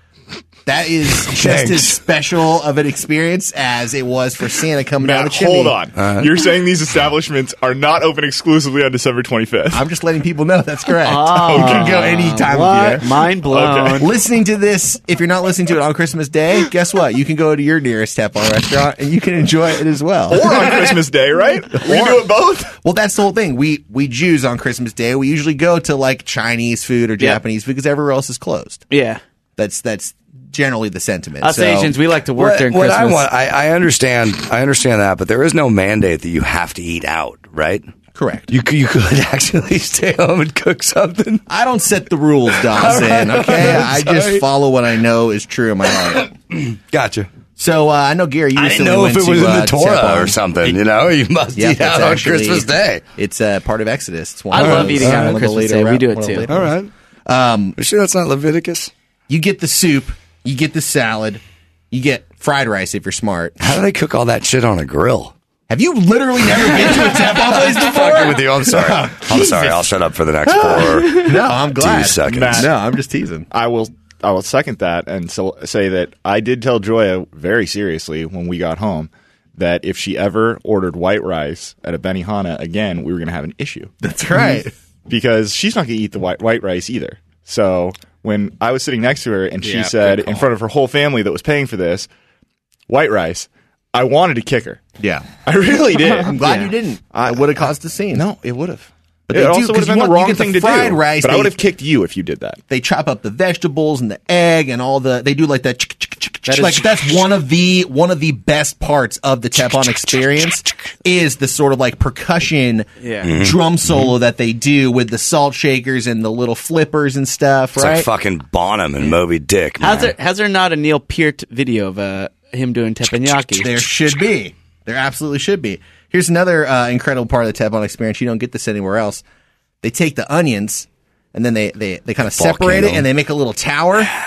is just as special of an experience as it was for Santa coming down the Matt, chimney. hold on. You're saying these establishments are not open exclusively on December 25th? I'm just letting people know that's correct. You can go any time of year. Mind blown. Okay. Listening to this, if you're not listening to it on Christmas Day, guess what? You can go to your nearest Teppan restaurant and you can enjoy it as well. Or on Christmas Day, right? We can do it both. Well, that's the whole thing. We Jews on Christmas Day, we usually go to like Chinese food or Japanese food because everywhere else is closed. Yeah. That's generally the sentiment. Us So- Asians, we like to work during What Christmas. I understand that, but there is no mandate that you have to eat out, right? Correct. You could actually stay home and cook something. I don't set the rules, Dawson. Okay, I just sorry. follow what I know is true in my heart. Gotcha. So I know Gary. You I didn't recently know if went it was to, in the Torah Teppan. or something. You know, you must Yep, eat out it's on actually- Christmas Day. It's part of Exodus. It's one I of love those- eating out one on of the Christmas later Day. We do it one of the too. later All ones. right. You sure that's not Leviticus? You get the soup. You get the salad. You get fried rice if you're smart. How do they cook all that shit on a grill? Have you literally never been to a Teppan place before? Fucking with you. I'm sorry. I'm sorry. I'll shut up for the next 4 No, I'm glad. 2 seconds. Matt. No, I'm just teasing. I will second that and say that I did tell Joya very seriously when we got home that if she ever ordered white rice at a Benihana again, we were going to have an issue. That's right. Because she's not going to eat the white rice either. So when I was sitting next to her and she Yeah, said good call. in front of her whole family that was paying for this, white rice, I wanted to kick her. Yeah. I really did. I'm glad you didn't. I would have caused a scene. No, it would have. But It they do, also would 'cause have been you the want- you wrong get the thing to fried do. rice, but I they- would have kicked you if you did that. They chop up the vegetables and the egg and all the. They do like that. That Like is- that's one of the best parts of the Teppan experience is the sort of like percussion Yeah. drum solo that they do with the salt shakers and the little flippers and stuff. It's Right? like fucking Bonham and Moby Dick, man. Has there not a Neil Peart video of him doing teppanyaki? There should be. There absolutely should be. Here's another incredible part of the Teppan experience. You don't get this anywhere else. They take the onions and then they kind of separate it Volcano. and they make a little tower.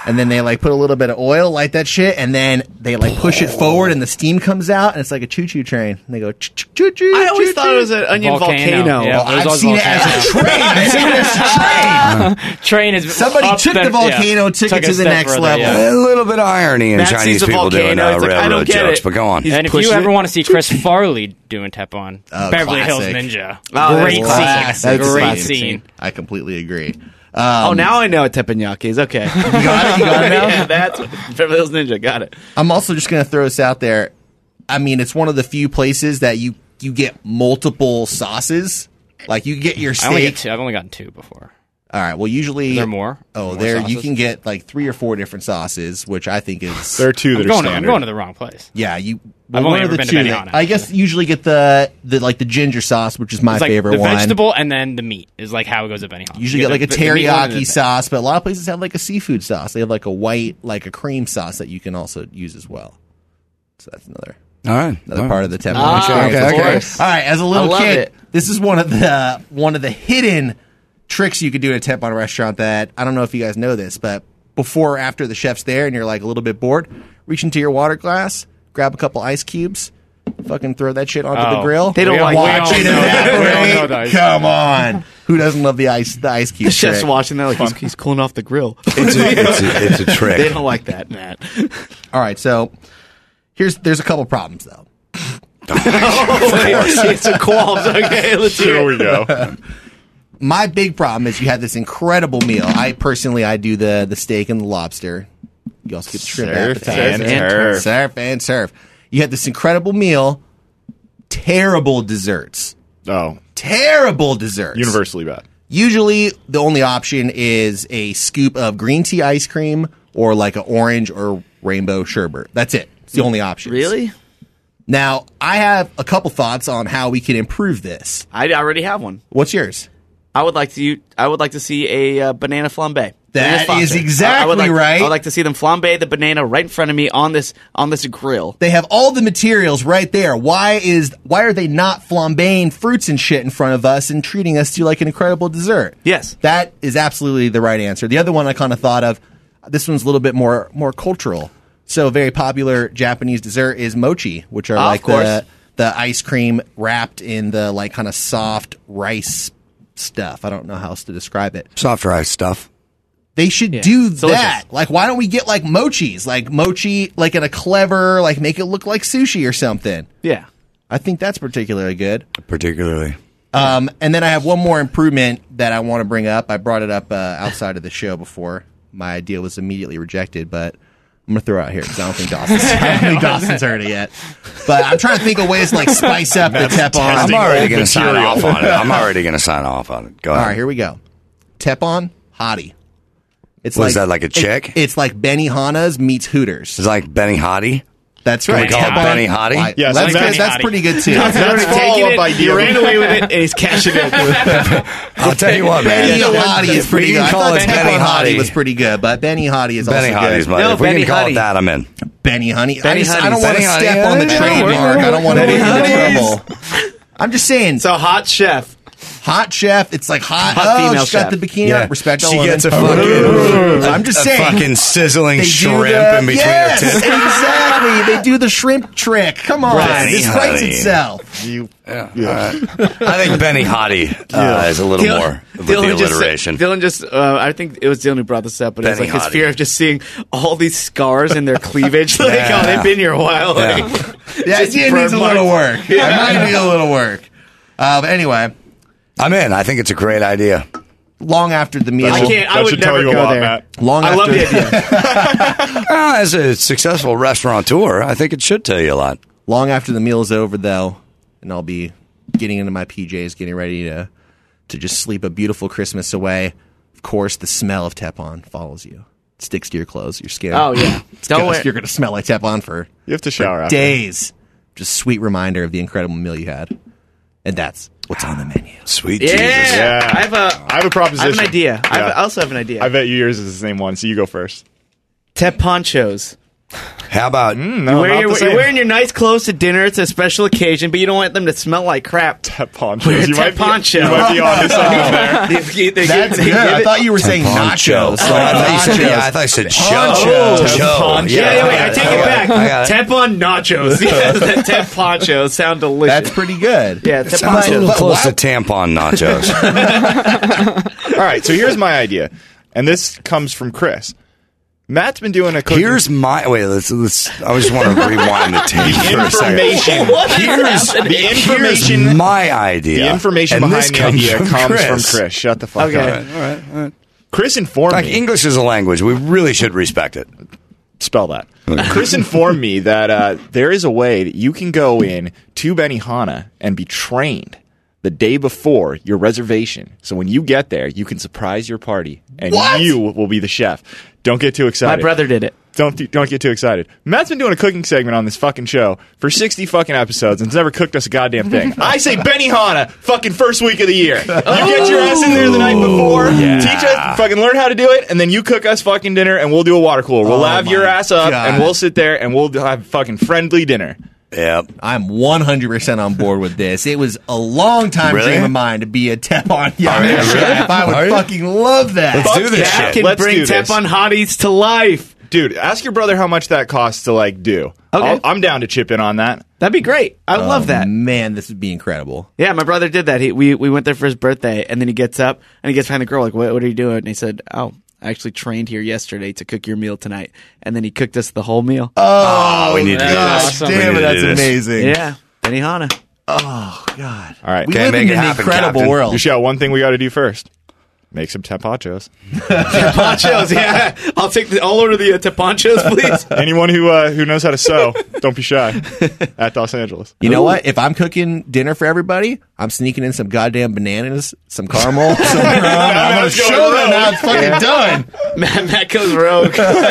And then they like put a little bit of oil, light that shit, and then they like push it forward, and the steam comes out, and it's like a choo-choo train. And they go choo-choo. I always thought it was an onion volcano. Yeah, Well, there's I've always seen it as a train. I've seen it as a train. Train is Somebody up took there- the volcano, yeah, took it to a the step next further, level. yeah. A little bit of irony in Matt Chinese sees a people doing volcano, he's like, I don't railroad get jokes, it. but go on. He's And if you pushing ever it. want to see Chris Farley doing Tepon, Oh, Beverly Hills classic. Ninja. Oh, Great that's scene. classic. That's a Great classic scene. I completely agree. Oh, now I know what teppanyaki is. Okay. You got it? You got it now? Yeah, that's Beverly Hills Ninja. Got it. I'm also just going to throw this out there. I mean, it's one of the few places that you get multiple sauces. Like you get your I only get steak. two. I've only gotten two before. All right. Well, usually Is there more? Oh, More there you sauces? can get like 3 or 4 different sauces, which I think is There are two that I'm are going standard. to the wrong place. yeah. You I've one only of ever the been to two. Benihana, I guess usually get the like the ginger sauce, which is my It's like favorite the one. vegetable and then the meat is like how it goes at Benihana. Usually You get like a the meat one and teriyaki then- sauce, but a lot of places have like a seafood sauce. They have like a white, like a cream sauce that you can also use as well. So that's another All right. part of the Teppan Ah, experience. okay, of okay. course. All right, as a little love kid, it. this is one of the hidden tricks you could do at a Teppan restaurant that I don't know if you guys know this, but before or after the chef's there and you're like a little bit bored, reach into your water glass, grab a couple ice cubes, fucking throw that shit onto the Oh. grill. They don't We all- like we watch all it know that. We all know evaporate. the ice Come on, who doesn't love the ice cube? The chef's trick? watching that like he's cooling off the grill. It's a They trick. don't like that, Matt. All right, so there's a couple problems though. It's a qualms. Okay, let's hear Here it. we go. My big problem is you have this incredible meal. I do the steak and the lobster. You also get the shrimp Surf appetizer. and turf. Surf and surf. You have this incredible meal, terrible desserts. Oh, Terrible desserts. universally bad. Usually the only option is a scoop of green tea ice cream or like an orange or rainbow sherbet. That's it. It's the only option. Really? Now, I have a couple thoughts on how we can improve this. I already have one. What's yours? I would like to see a banana flambe. That Banana is foster. exactly I would like, right. I would like to see them flambe the banana right in front of me on this grill. They have all the materials right there. Why are they not flambeing fruits and shit in front of us and treating us to like an incredible dessert? Yes. That is absolutely the right answer. The other one I kind of thought of, this one's a little bit more cultural. So a very popular Japanese dessert is mochi, which are like of course. the ice cream wrapped in the like kind of soft rice stuff. I don't know how else to describe it. Soft rice stuff. They should do It's that. delicious. Like, why don't we get like mochis? Like mochi, like in a clever, like make it look like sushi or something. Yeah. I think that's particularly good. Particularly. And then I have one more improvement that I want to bring up. I brought it up outside of the show before. My idea was immediately rejected, but I'm going to throw it out here because I don't think Dawson's heard it yet. But I'm trying to think of ways to like spice up the Teppan. I'm already old going to sign material. off on it. I'm already going to sign off on it. Go All ahead. right, here we go. Teppan Hottie. It's What is that, like a chick? It's like Benihana's meets Hooters. It's like Benny Hottie. That's we right. call it Benny Hottie? Why- Yes, that's, like good. Benny That's Hottie. pretty good too. That's That's taking follow-up it. idea. He ran away with it, and he's cashing it. I'll tell you what, Benny man. Hottie is pretty We good. can I call thought it Teppan Benny Hottie Hottie. was pretty good, but Benny Hottie is Benny also Hottie's good. money. No, If we Benny can call Hottie. it that, I'm in. Benny Honey. Benny I Honey. don't want to Benny step Honey, on the yeah, trademark. I don't want to Benny get in Honey's. trouble. I'm just saying, So hot chef. hot chef. It's like hot. Hot oh, female she's got chef. the bikini. Yeah. on. Respect all She women. gets a fucking, I'm just a saying. fucking sizzling They do shrimp the- in between yes, her tits. exactly. They do the shrimp trick. Come on, Benny this writes Honey. itself. I think Benny Hottie is a little more of the alliteration. Dylan just I think it was Dylan who brought this up, but it was Benny like his Hottie. fear of just seeing all these scars in their cleavage. Like, Yeah. oh, they've been here a while. Like, Yeah, just it burn needs a little marks. work. I might need a little work. But anyway, I'm in. I think it's a great idea. long after the meal, I can't. I That would should tell never you a go lot, there. Matt. long I after love the idea. As a successful restaurateur, I think it should tell you a lot. long after the meal is over, though, and I'll be getting into my PJs, getting ready to just sleep a beautiful Christmas away. Of course, the smell of Teppan follows you. It sticks to your clothes, your skin. Oh yeah. Don't worry. You're going to smell like Teppan for You have to shower after. days. Just sweet reminder of the incredible meal you had. And that's what's on the menu. Sweet Yeah. Jesus. Yeah. I have a proposition. I have an idea. Yeah. I also have an idea. I bet you yours is the same one, so you go first. Tep ponchos. How about No, You're not the same. wearing your nice clothes to dinner. It's a special occasion, but you don't want them to smell like crap. Tep ponchos. Wear a You Tep poncho. You might be on to something there. That's good. I thought you were saying nachos. I thought you said Joe. Poncho. Yeah, wait, I take it back. I got it. Tep on nachos. Yeah, Tep ponchos sound delicious. That's pretty good. Yeah, Tep Sounds a little ponchos. close to tampon nachos. All right, so here's my idea, and this comes from Chris. Matt's been doing a cooking. Here's my wait. Let's. I just want to rewind the tape for a second. information. Here's my idea. The information And behind this the idea comes from Chris. Chris. Shut the fuck Okay. up. All right. Chris informed Like me. English is a language. We really should respect it. Spell that. Chris informed me that there is a way that you can go in to Benihana and be trained the day before your reservation. So when you get there, you can surprise your party, and you will be the chef. Don't get too excited. My brother did it. Don't get too excited. Matt's been doing a cooking segment on this fucking show for 60 fucking episodes and has never cooked us a goddamn thing. I say Benihana, fucking first week of the year. You get your ass in there the night before, teach us, fucking learn how to do it, and then you cook us fucking dinner and we'll do a water cooler. We'll have your ass up God. and we'll sit there and we'll have fucking friendly dinner. Yep. I'm 100% on board with this. It was a long time Really? dream of mine to be a Tep-on you really? chef. I Are would you? fucking love that. Let's do this That shit. can Let's bring do this. Tep on hotties to life. Dude, ask your brother how much that costs to like do. Okay. I'm down to chip in on that. That'd be great. I love that. Man, this would be incredible. Yeah, my brother did that. We went there for his birthday, and then he gets up and he gets behind the girl like, "What are you doing?" And he said, "Oh, I actually trained here yesterday to cook your meal tonight." And then he cooked us the whole meal. Oh, we need to do That's this. awesome. We Damn need it, to that's do this. amazing. Yeah, Benihana. Oh, God. All right. We Can't live make in it an happen, incredible Captain. world. You got one thing we got to do first. Make some teponchos. Ponchos, yeah. I'll order the teponchos, please. Anyone who knows how to sew, don't be shy. At Los Angeles. You know what? If I'm cooking dinner for everybody, I'm sneaking in some goddamn bananas, some caramel, some rum. I'm going to show them how it's fucking done. Matt goes rogue.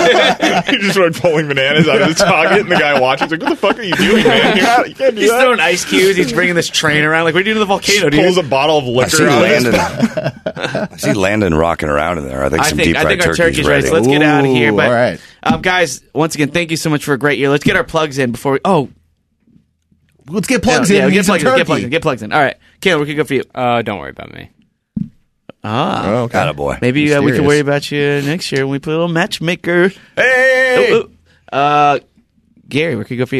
He just started pulling bananas out of his pocket, and the guy watching. He's like, "What the fuck are you doing, man? You can't do He's that." throwing ice cubes. He's bringing this train around. Like, what are you doing to the volcano, dude? Pulls a bottle of I see liquor out of his Landon. I see Landon rocking around in there. I think I some think deep fried our turkey's ready. ready. So let's get out of here. Ooh, But, all right. guys, once again, thank you so much for a great year. Let's get our plugs in before we. Oh, Let's get plugs in. yeah, We need get some plugs in. Get turkey. plugs in. Get plugs in. All right, Caleb, we can go for you. Don't worry about me. Oh, okay. Attaboy. Maybe we can Mysterious. worry about you next year when we put a little matchmaker. Hey! Gary, where can we go for you?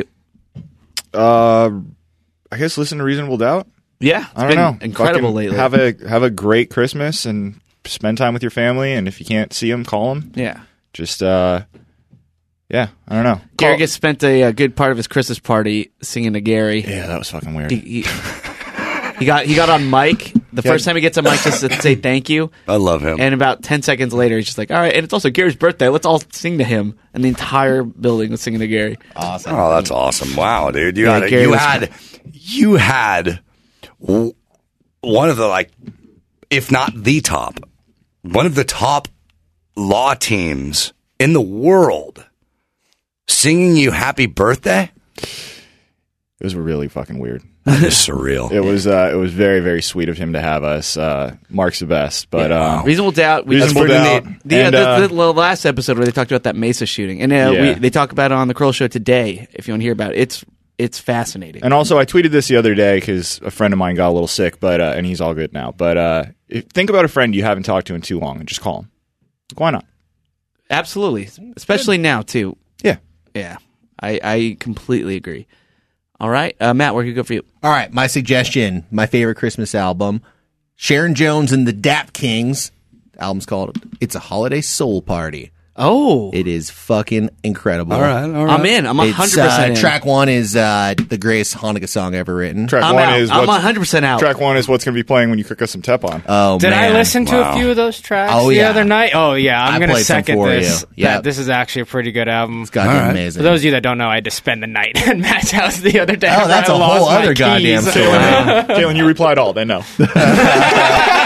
I guess listen to Reasonable Doubt. Yeah, I don't know. Incredible Fucking lately. Have a great Christmas and spend time with your family. And if you can't see them, call them. Yeah. Just yeah, I don't know. Gary gets spent a good part of his Christmas party singing to Gary. Yeah, that was fucking weird. He got on mic. The first time he gets on mic just to say thank you. I love him. And about 10 seconds later, he's just like, all right, and it's also Gary's birthday. Let's all sing to him. And the entire building was singing to Gary. Awesome. Oh, that's awesome! Wow, dude, Yeah, Gary you had one of the like, if not the top, one of the top law teams in the world singing you happy birthday. It was really fucking weird. That is surreal. It was very, very sweet of him to have us. Mark's the best, but Reasonable Doubt. Reasonable Doubt. The last episode where they talked about that Mesa shooting. And Yeah. they talk about it on the Curl Show today, if you want to hear about it. It's fascinating. and also I tweeted this the other day because a friend of mine got a little sick, but and he's all good now. But think about a friend you haven't talked to in too long and just call him. Why not? Absolutely. Especially now, too. Yeah. Yeah. I completely agree. All right. Matt, where can we go for you? All right, my suggestion, my favorite Christmas album, Sharon Jones and the Dap Kings. The album's called It's a Holiday Soul Party. Oh. It is fucking incredible. All right. I'm in. I'm 100% It's, in. track one is the greatest Hanukkah song ever written. Track I'm one out. is I'm what's, 100% out. track one is what's going to be playing when you cook us some Tepon. Oh, Did man. I listen to Wow. a few of those tracks Oh, the yeah. other night? Oh, yeah. I I'm going to played some second for this. you. Yep. This is actually a pretty good album. It's goddamn All right. amazing. For those of you that don't know, I had to spend the night at Matt's house the other day. Oh, after that's I a lost whole my other keys. goddamn story. Kaylin, you replied all. They know.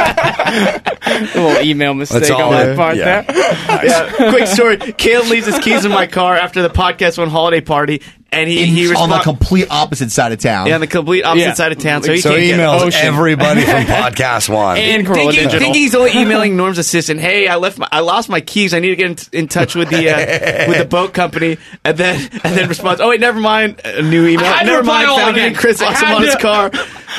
A little email mistake on my part there. Yeah, quick story. Caleb leaves his keys in my car after the Podcast One holiday party, and he on the complete opposite side of town. Yeah, on the complete opposite side of town. So he So can't he get emails Ocean. everybody from Podcast One. And Corolla Digital. Thinking he's only emailing Norm's assistant. Hey, I lost my keys. I need to get in touch with the boat company. And then responds, oh wait, never mind. A new email. Never mind. Found it in Chris Osimo's car.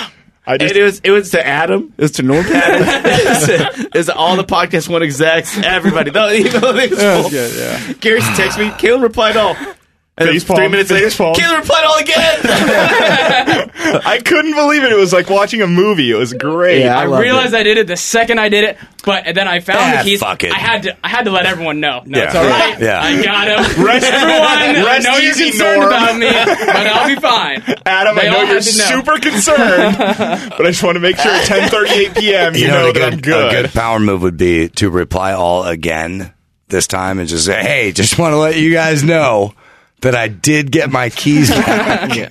It was to Adam. It was to Norm Patton. It was to all the Podcast One execs. Everybody. The email thing was full. Gary texted me. Caleb replied all. And then 3 minutes later, Caleb replied all again. I couldn't believe it. It was like watching a movie. It was great. Yeah, I realized I did it the second I did it, but then I found the keys. Fuck it. I had to let everyone know. No, it's Yeah. all right. Yeah. I got him. Everyone, I know you're easy, concerned Norm. about me, but I'll be fine. Adam, They I all know you're had to know. super concerned, but I just want to make sure at 10:38 p.m. you know that I'm A good good. power move would be to reply all again this time and just say, hey, just want to let you guys know that I did get my keys back.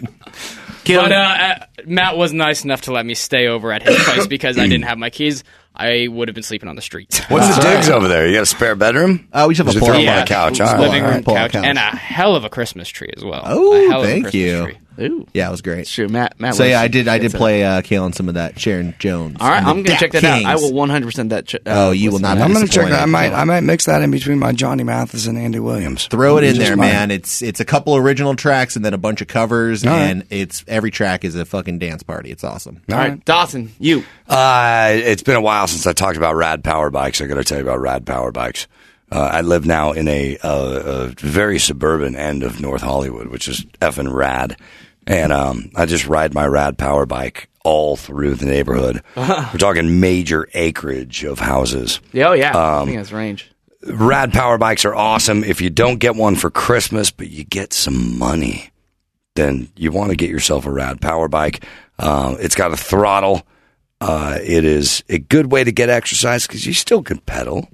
But Matt was nice enough to let me stay over at his place because I didn't have my keys. I would have been sleeping on the street. What's the digs over there? You got a spare bedroom? We should have a Throw pull-out them on Yeah. the couch. All right. Living room Pull-out couch, couch. and a hell of a Christmas tree as well. Oh, A hell of a thank Christmas you. tree. Ooh. Yeah, it was great. Sure, Matt. So was- yeah, I did play Kalen some of that Sharon Jones. All right, and the I'm going to check Dak that out. I Kings. will 100% that. You will not. I'm going to check disappointed. that. I might mix that in between my Johnny Mathis and Andy Williams. Throw it in Just there, might. man. It's a couple original tracks and then a bunch of covers, and it's every track is a fucking dance party. It's awesome. All right, Dawson, you. It's been a while since I talked about rad power bikes. I got to tell you about rad power bikes. I live now in a very suburban end of North Hollywood, which is effing rad. And I just ride my rad power bike all through the neighborhood. We're talking major acreage of houses. Oh, yeah. I think that's range. Rad power bikes are awesome. If you don't get one for Christmas, but you get some money, then you want to get yourself a rad power bike. It's got a throttle. It is a good way to get exercise because you still can pedal.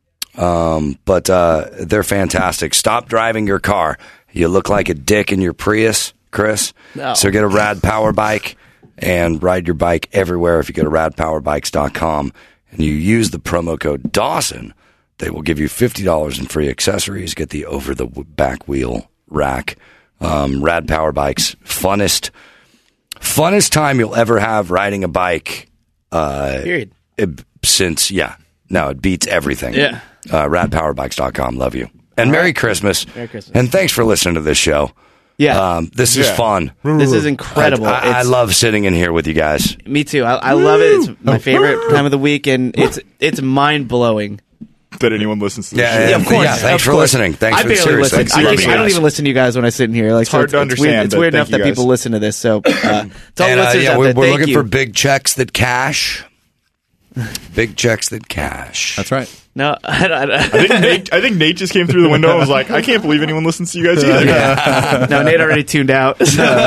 But they're fantastic. Stop driving your car. You look like a dick in your Prius, Chris. No. So get a rad power bike and ride your bike everywhere. If you go to radpowerbikes.com and you use the promo code Dawson, they will give you $50 in free accessories. Get the over the back wheel rack. Rad power bikes, funnest time you'll ever have riding a bike. Period. It beats everything. Yeah. Radpowerbikes.com. Love you. And Merry Christmas. Merry Christmas. And thanks for listening to this show. Yeah. This is fun. This is incredible. I love sitting in here with you guys. Me too. I love it. It's my favorite time of the week, and it's mind blowing. That anyone listens to this Yeah, shit. of course. Yeah, thanks for listening. Thanks I for the barely serious. listen. Thanks. I love you I don't guys. even listen to you guys when I sit in here. Like, It's hard to understand, It's but weird enough thank that you people guys. listen to this. So, to all the And listeners out we're there, thank looking you. for big checks that cash. Big checks that cash. That's right. No, I think Nate just came through the window and was like, I can't believe anyone listens to you guys either. no, Nate already tuned out.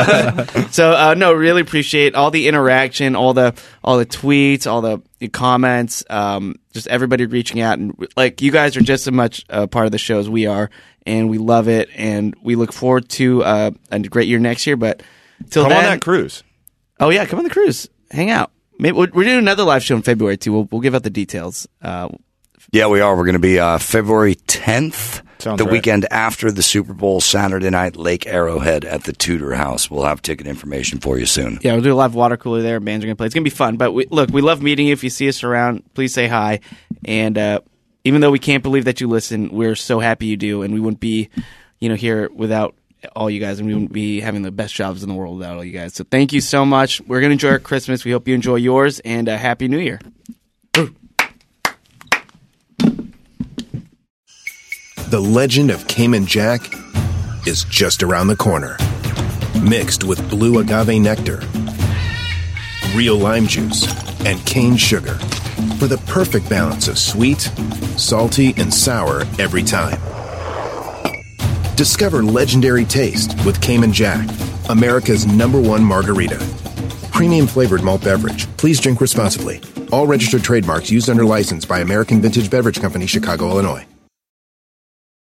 So, no, really appreciate all the interaction, all the tweets, all the comments, just everybody reaching out, and like you guys are just as much a part of the show as we are, and we love it, and we look forward to a great year next year. But till Come then, on that cruise. oh yeah, come on the cruise, hang out. Maybe we're doing another live show in February too. We'll give out the details. Yeah, we are. We're going to be February 10th, Sounds the right. weekend after the Super Bowl, Saturday night, Lake Arrowhead at the Tudor House. We'll have ticket information for you soon. Yeah, we'll do a live water cooler there. Bands are going to play. It's going to be fun. But we love meeting you. If you see us around, please say hi. And even though we can't believe that you listen, we're so happy you do. And we wouldn't be, here without all you guys. And we wouldn't be having the best jobs in the world without all you guys. So thank you so much. We're going to enjoy our Christmas. We hope you enjoy yours. And Happy New Year. The legend of Cayman Jack is just around the corner. Mixed with blue agave nectar, real lime juice, and cane sugar for the perfect balance of sweet, salty, and sour every time. Discover legendary taste with Cayman Jack, America's #1 margarita. Premium flavored malt beverage. Please drink responsibly. All registered trademarks used under license by American Vintage Beverage Company, Chicago, Illinois.